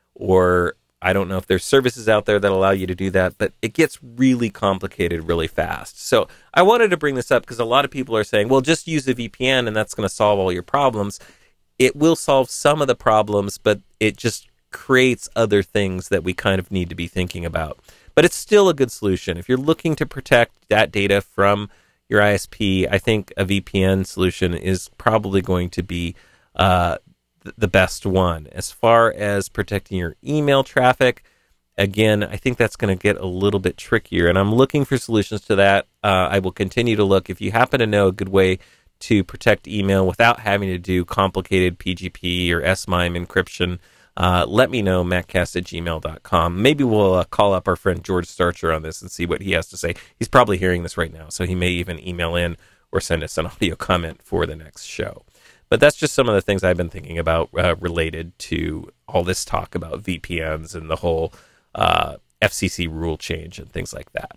or I don't know if there's services out there that allow you to do that, but it gets really complicated really fast. So I wanted to bring this up because a lot of people are saying, well, just use a V P N and that's going to solve all your problems. It will solve some of the problems, but it just creates other things that we kind of need to be thinking about. But it's still a good solution. If you're looking to protect that data from your I S P, I think a V P N solution is probably going to be uh, th- the best one. As far as protecting your email traffic, again, I think that's going to get a little bit trickier, and I'm looking for solutions to that. Uh, I will continue to look. If you happen to know a good way to protect email without having to do complicated P G P or S M I M encryption, uh, let me know, maccast at gmail dot com. Maybe we'll uh, call up our friend George Starcher on this and see what he has to say. He's probably hearing this right now, so he may even email in or send us an audio comment for the next show. But that's just some of the things I've been thinking about uh, related to all this talk about V P Ns and the whole uh, F C C rule change and things like that.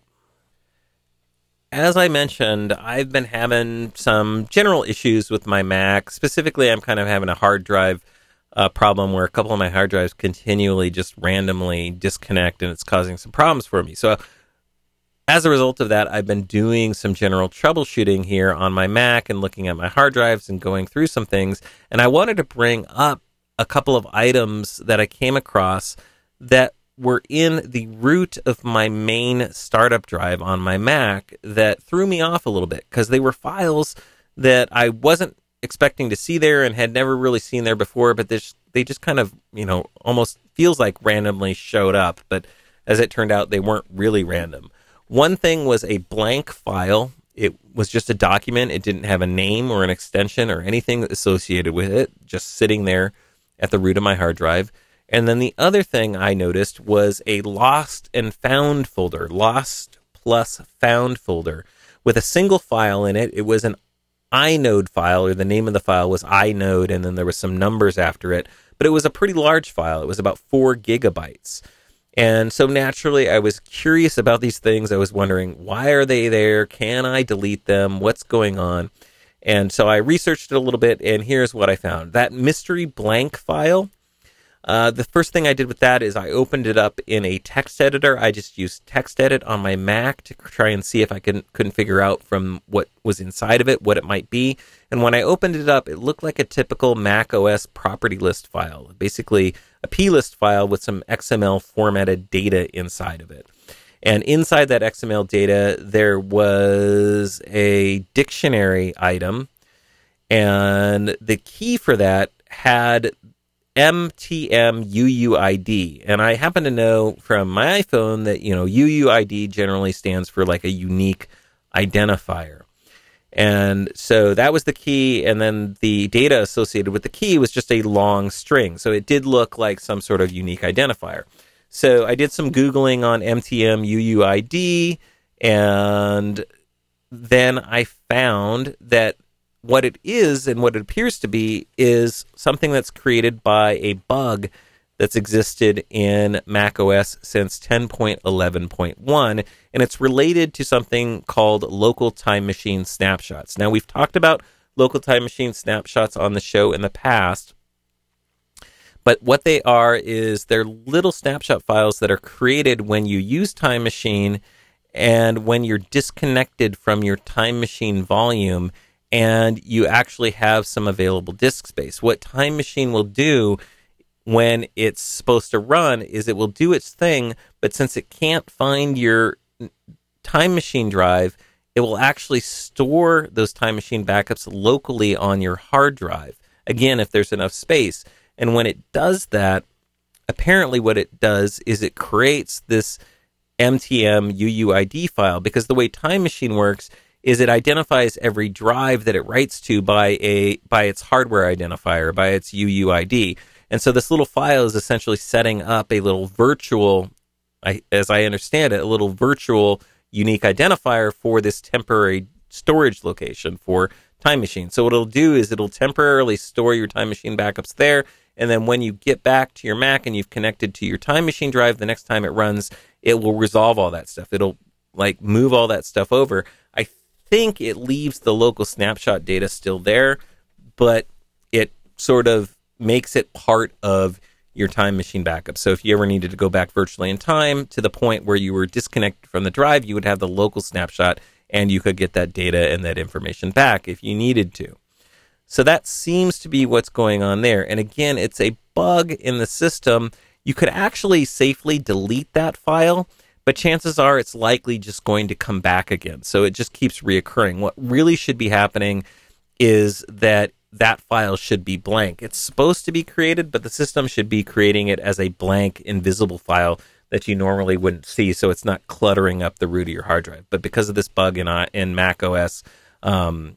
As I mentioned, I've been having some general issues with my Mac. Specifically, I'm kind of having a hard drive uh, problem where a couple of my hard drives continually just randomly disconnect, and it's causing some problems for me. So as a result of that, I've been doing some general troubleshooting here on my Mac and looking at my hard drives and going through some things. And I wanted to bring up a couple of items that I came across that were in the root of my main startup drive on my Mac that threw me off a little bit, because they were files that I wasn't expecting to see there and had never really seen there before, but this, they just kind of, you know, almost feels like randomly showed up. But as it turned out, they weren't really random. One thing was a blank file. It was just a document. It didn't have a name or an extension or anything associated with it, just sitting there at the root of my hard drive. And then the other thing I noticed was a lost and found folder, lost plus found folder with a single file in it. It was an inode file, or the name of the file was inode, and then there was some numbers after it. But it was a pretty large file. It was about four gigabytes. And so naturally, I was curious about these things. I was wondering, why are they there? Can I delete them? What's going on? And so I researched it a little bit, and here's what I found. That mystery blank file, uh, the first thing I did with that is I opened it up in a text editor. I just used TextEdit on my Mac to try and see if I couldn't, couldn't figure out from what was inside of it what it might be. And when I opened it up, it looked like a typical Mac O S property list file, basically a plist file with some X M L formatted data inside of it. And inside that X M L data, there was a dictionary item, and the key for that had M T M U U I D. And I happen to know from my iPhone that, you know, U U I D generally stands for like a unique identifier. And so that was the key, and then the data associated with the key was just a long string. So it did look like some sort of unique identifier. So I did some Googling on M T M U U I D, and then I found that what it is and what it appears to be is something that's created by a bug that's existed in macOS since ten point eleven point one, and it's related to something called local time machine snapshots. Now, we've talked about local time machine snapshots on the show in the past, but what they are is they're little snapshot files that are created when you use Time Machine and when you're disconnected from your Time Machine volume and you actually have some available disk space. What Time Machine will do when it's supposed to run is it will do its thing, but since it can't find your Time Machine drive, it will actually store those Time Machine backups locally on your hard drive, again, if there's enough space. And when it does that, apparently what it does is it creates this M T M U U I D file, because the way Time Machine works is it identifies every drive that it writes to by a by its hardware identifier, by its U U I D. And so this little file is essentially setting up a little virtual, I, as I understand it, a little virtual unique identifier for this temporary storage location for Time Machine. So what it'll do is it'll temporarily store your Time Machine backups there, and then when you get back to your Mac and you've connected to your Time Machine drive, the next time it runs, it will resolve all that stuff. It'll like move all that stuff over. I think it leaves the local snapshot data still there, but it sort of makes it part of your Time Machine backup. So if you ever needed to go back virtually in time to the point where you were disconnected from the drive, you would have the local snapshot and you could get that data and that information back if you needed to. So that seems to be what's going on there. And again, it's a bug in the system. You could actually safely delete that file, but chances are it's likely just going to come back again. So it just keeps reoccurring. What really should be happening is that that file should be blank. It's supposed to be created, but the system should be creating it as a blank, invisible file that you normally wouldn't see, so it's not cluttering up the root of your hard drive. But because of this bug in, uh, in macOS, um,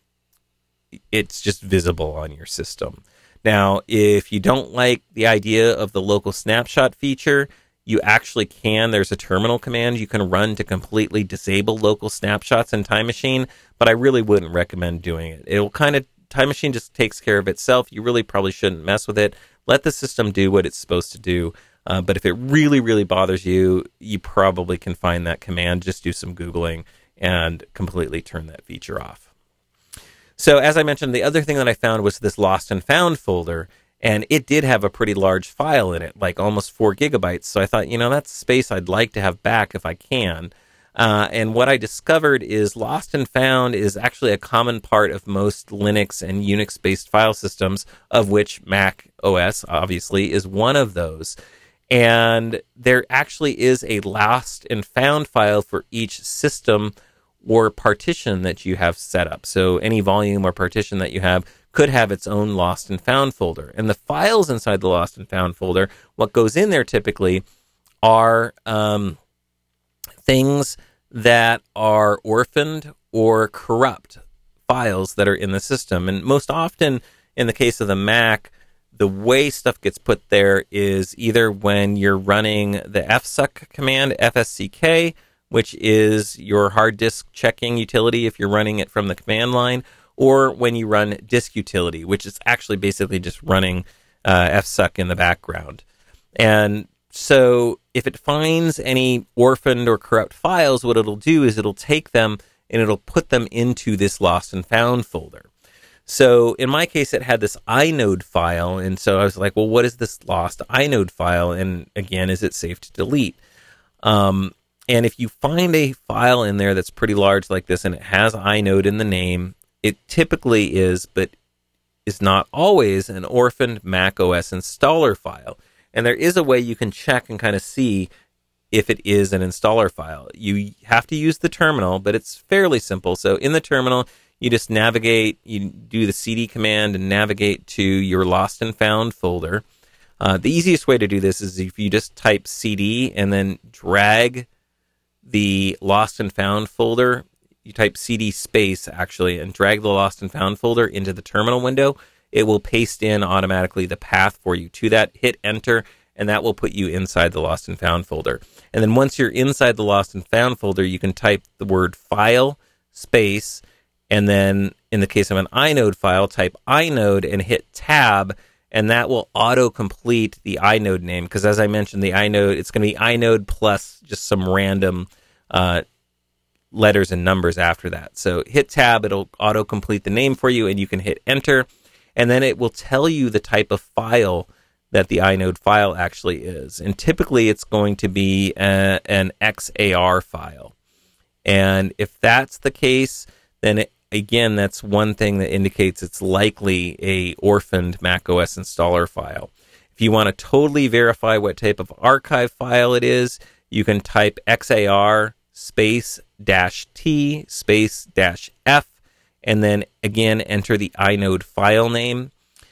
it's just visible on your system. Now, if you don't like the idea of the local snapshot feature, you actually can. There's a terminal command you can run to completely disable local snapshots in Time Machine, but I really wouldn't recommend doing it. It'll kind of Time Machine just takes care of itself. You really probably shouldn't mess with it. Let the system do what it's supposed to do. Uh, but if it really, really bothers you, you probably can find that command. Just do some Googling and completely turn that feature off. So as I mentioned, the other thing that I found was this lost and found folder, and it did have a pretty large file in it, like almost four gigabytes. So I thought, you know, that's space I'd like to have back if I can. Uh, and what I discovered is lost and found is actually a common part of most Linux and Unix-based file systems, of which Mac O S, obviously, is one of those. And there actually is a lost and found file for each system or partition that you have set up. So any volume or partition that you have could have its own lost and found folder. And the files inside the lost and found folder, what goes in there typically are um, things that are orphaned or corrupt files that are in the system. And most often, in the case of the Mac, the way stuff gets put there is either when you're running the fsuck command, F S C K, which is your hard disk checking utility if you're running it from the command line, or when you run disk utility, which is actually basically just running uh, fsuck in the background. And so if it finds any orphaned or corrupt files, what it'll do is it'll take them and it'll put them into this lost and found folder. So in my case, it had this inode file. And so I was like, well, what is this lost inode file? And again, is it safe to delete? Um, and if you find a file in there that's pretty large like this and it has inode in the name, it typically is, but is not always, an orphaned Mac O S installer file. And there is a way you can check and kind of see if it is an installer file. You have to use the terminal, but it's fairly simple. So in the terminal, you just navigate, you do the C D command and navigate to your lost and found folder. Uh, the easiest way to do this is if you just type C D and then drag the lost and found folder. You type C D space, actually, and drag the lost and found folder into the terminal window. It will paste in automatically the path for you to that. Hit enter, and that will put you inside the lost and found folder. And then once you're inside the lost and found folder, you can type the word file space, and then in the case of an inode file, type inode and hit tab, and that will auto-complete the inode name. Because as I mentioned, the inode, it's going to be inode plus just some random uh, letters and numbers after that. So hit tab, it'll auto-complete the name for you, and you can hit enter. And then it will tell you the type of file that the inode file actually is. And typically it's going to be a, an X A R file. And if that's the case, then it, again, that's one thing that indicates it's likely a orphaned Mac O S installer file. If you want to totally verify what type of archive file it is, you can type X A R space dash T space dash F, and then again enter the inode file name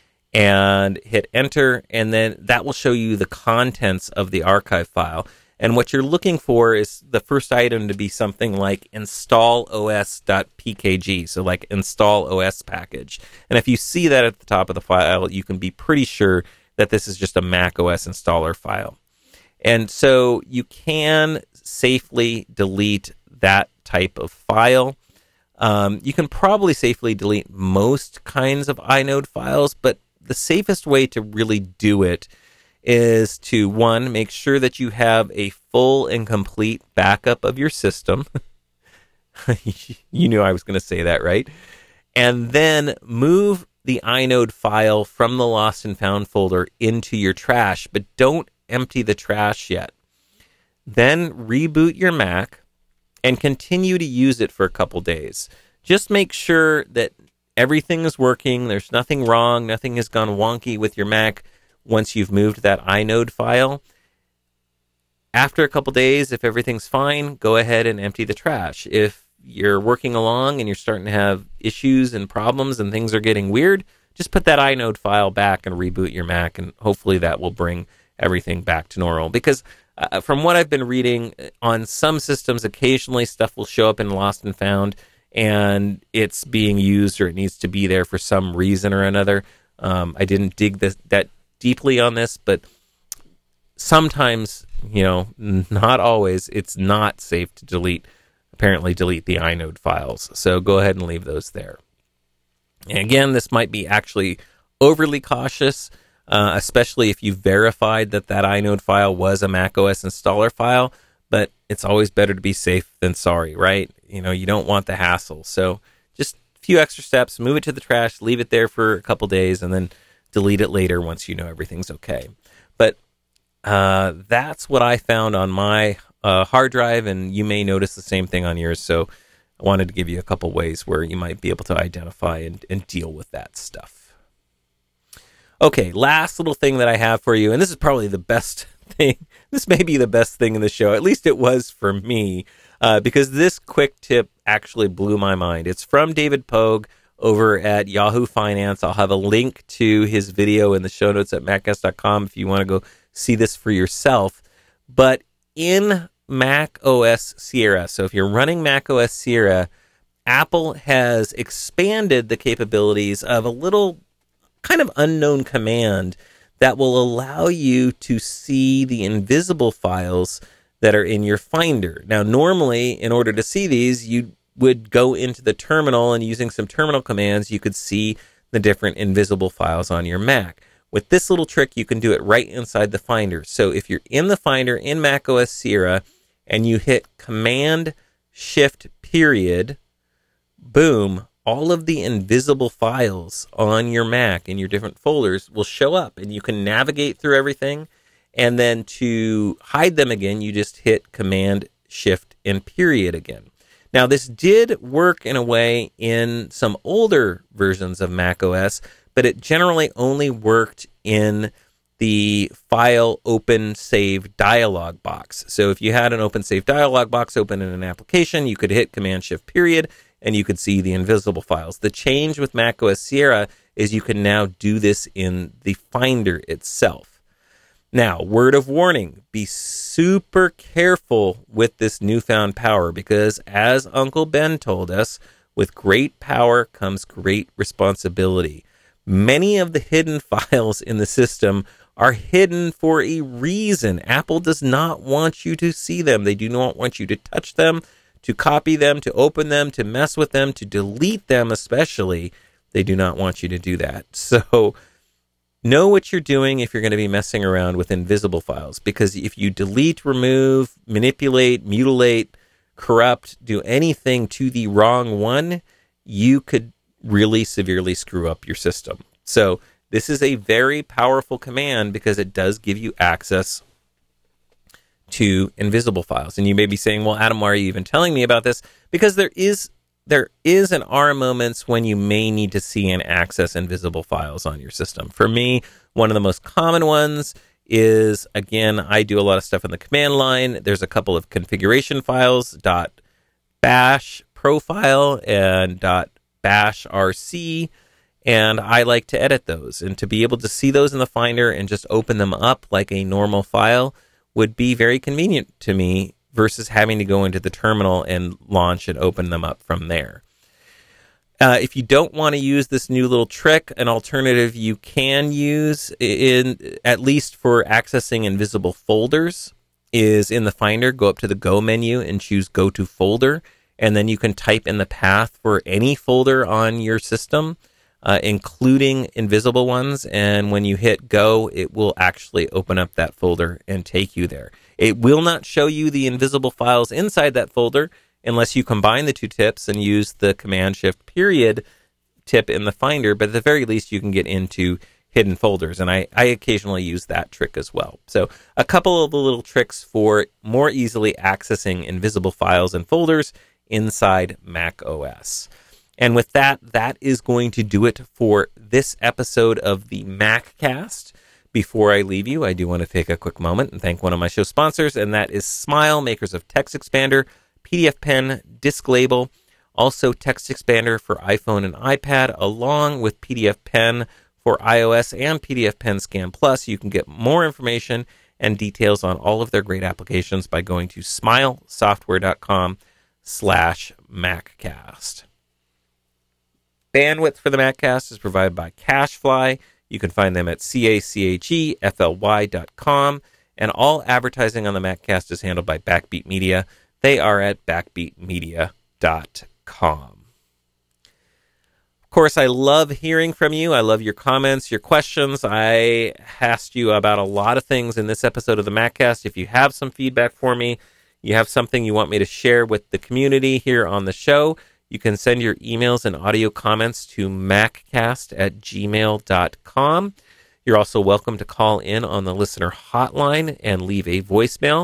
and hit enter, and then that will show you the contents of the archive file. And what you're looking for is the first item to be something like install O S dot P K G, so like install O S package. And if you see that at the top of the file, you can be pretty sure that this is just a Mac O S installer file. And so you can safely delete that type of file. Um, you can probably safely delete most kinds of inode files, but the safest way to really do it is to, one, make sure that you have a full and complete backup of your system. You knew I was going to say that, right? And then move the inode file from the lost and found folder into your trash, but don't empty the trash yet. Then reboot your Mac and continue to use it for a couple days. Just make sure that everything is working, there's nothing wrong, nothing has gone wonky with your Mac once you've moved that inode file. After a couple days, if everything's fine, go ahead and empty the trash. If you're working along and you're starting to have issues and problems and things are getting weird, just put that inode file back and reboot your Mac, and hopefully that will bring everything back to normal. Because uh, from what I've been reading, on some systems, occasionally stuff will show up in lost and found, and it's being used or it needs to be there for some reason or another. Um, I didn't dig this, that deeply on this, but sometimes, you know, not always, it's not safe to delete, apparently delete the inode files. So go ahead and leave those there. And again, this might be actually overly cautious, uh, especially if you've verified that that inode file was a Mac O S installer file, but it's always better to be safe than sorry, right? You know, you don't want the hassle. So just a few extra steps, move it to the trash, leave it there for a couple days, and then delete it later once you know everything's okay. But uh, that's what I found on my uh, hard drive, and you may notice the same thing on yours. So I wanted to give you a couple ways where you might be able to identify and, and deal with that stuff. Okay, last little thing that I have for you, and this is probably the best thing. This may be the best thing in the show. At least it was for me, uh, because this quick tip actually blew my mind. It's from David Pogue over at Yahoo Finance. I'll have a link to his video in the show notes at maccast dot com if you want to go see this for yourself. But in Mac O S Sierra, so if you're running Mac O S Sierra, Apple has expanded the capabilities of a little kind of unknown command that will allow you to see the invisible files that are in your Finder. Now, normally, in order to see these, you would go into the terminal, and using some terminal commands, you could see the different invisible files on your Mac. With this little trick, you can do it right inside the Finder. So if you're in the Finder in Mac O S Sierra and you hit Command Shift period, boom, all of the invisible files on your Mac in your different folders will show up, and you can navigate through everything. And then to hide them again, you just hit Command Shift and period again. Now, this did work in a way in some older versions of Mac O S, but it generally only worked in the File Open Save dialog box. So if you had an Open Save dialog box open in an application, you could hit Command Shift period, and you could see the invisible files. The change with Mac O S Sierra is you can now do this in the Finder itself. Now, word of warning, be super careful with this newfound power, because as Uncle Ben told us, with great power comes great responsibility. Many of the hidden files in the system are hidden for a reason. Apple does not want you to see them. They do not want you to touch them, to copy them, to open them, to mess with them, to delete them especially. They do not want you to do that. So know what you're doing if you're going to be messing around with invisible files, because if you delete, remove, manipulate, mutilate, corrupt, do anything to the wrong one, you could really severely screw up your system. So this is a very powerful command because it does give you access to invisible files. And you may be saying, well, Adam, why are you even telling me about this? Because there is There is and are moments when you may need to see and access invisible files on your system. For me, one of the most common ones is, again, I do a lot of stuff in the command line. There's a couple of configuration files, .bash profile and .bash rc, and I like to edit those. And to be able to see those in the Finder and just open them up like a normal file would be very convenient to me, versus having to go into the terminal and launch and open them up from there. Uh, if you don't want to use this new little trick, an alternative you can use, in at least for accessing invisible folders, is in the Finder. Go up to the Go menu and choose Go to Folder, and then you can type in the path for any folder on your system, uh, including invisible ones, and when you hit Go, it will actually open up that folder and take you there. It will not show you the invisible files inside that folder unless you combine the two tips and use the Command Shift period tip in the Finder, but at the very least you can get into hidden folders, and I, I occasionally use that trick as well. So a couple of the little tricks for more easily accessing invisible files and folders inside Mac O S. And with that, that is going to do it for this episode of the MacCast. Before I leave you, I do want to take a quick moment and thank one of my show sponsors, and that is Smile, makers of Text Expander, P D F Pen, Disk Label, also Text Expander for iPhone and iPad, along with P D F Pen for iOS and P D F Pen Scan Plus. You can get more information and details on all of their great applications by going to smilesoftware.com slash MacCast. Bandwidth for the MacCast is provided by CacheFly. You can find them at C A C H E F L Y dot com, and all advertising on the MacCast is handled by Backbeat Media. They are at backbeat media dot com. Of course, I love hearing from you. I love your comments, your questions. I asked you about a lot of things in this episode of the MacCast. If you have some feedback for me, you have something you want me to share with the community here on the show, you can send your emails and audio comments to maccast at gmail dot com. You're also welcome to call in on the listener hotline and leave a voicemail.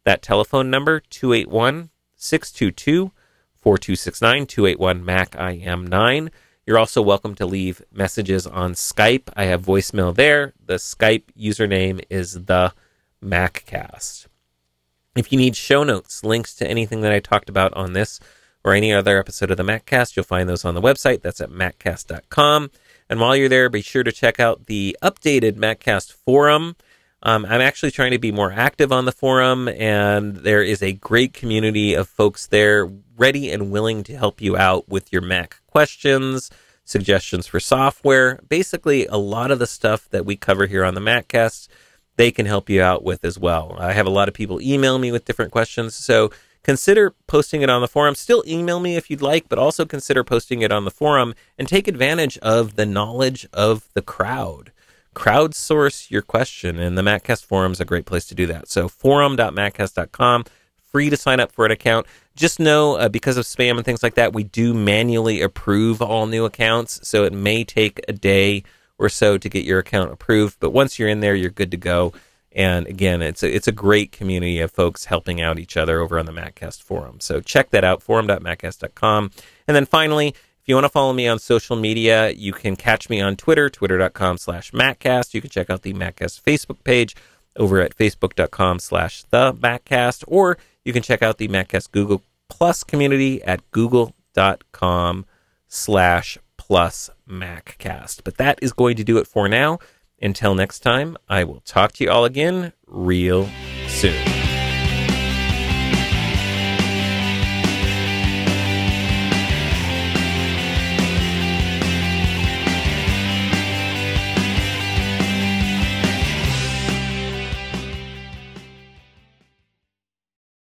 That telephone number, two eight one, six two two, four two six nine, two eight one, M A C I M nine. You're also welcome to leave messages on Skype. I have voicemail there. The Skype username is the MacCast. If you need show notes, links to anything that I talked about on this or any other episode of the MacCast, you'll find those on the website. That's at maccast dot com. And while you're there, be sure to check out the updated MacCast forum. Um, I'm actually trying to be more active on the forum, and there is a great community of folks there ready and willing to help you out with your Mac questions, suggestions for software. Basically, a lot of the stuff that we cover here on the MacCast, they can help you out with as well. I have a lot of people email me with different questions, so consider posting it on the forum. Still email me if you'd like, but also consider posting it on the forum and take advantage of the knowledge of the crowd. Crowdsource your question, and the MacCast forum is a great place to do that. So forum dot maccast dot com, free to sign up for an account. Just know, uh, because of spam and things like that, we do manually approve all new accounts, so it may take a day or so to get your account approved, but once you're in there, you're good to go. And again, it's a, it's a great community of folks helping out each other over on the MacCast forum. So check that out, forum dot maccast dot com. And then finally, if you want to follow me on social media, you can catch me on Twitter, twitter dot com slash MacCast. You can check out the MacCast Facebook page over at facebook dot com slash the MacCast, or you can check out the MacCast Google Plus community at google dot com slash plus MacCast. But that is going to do it for now. Until next time, I will talk to you all again real soon.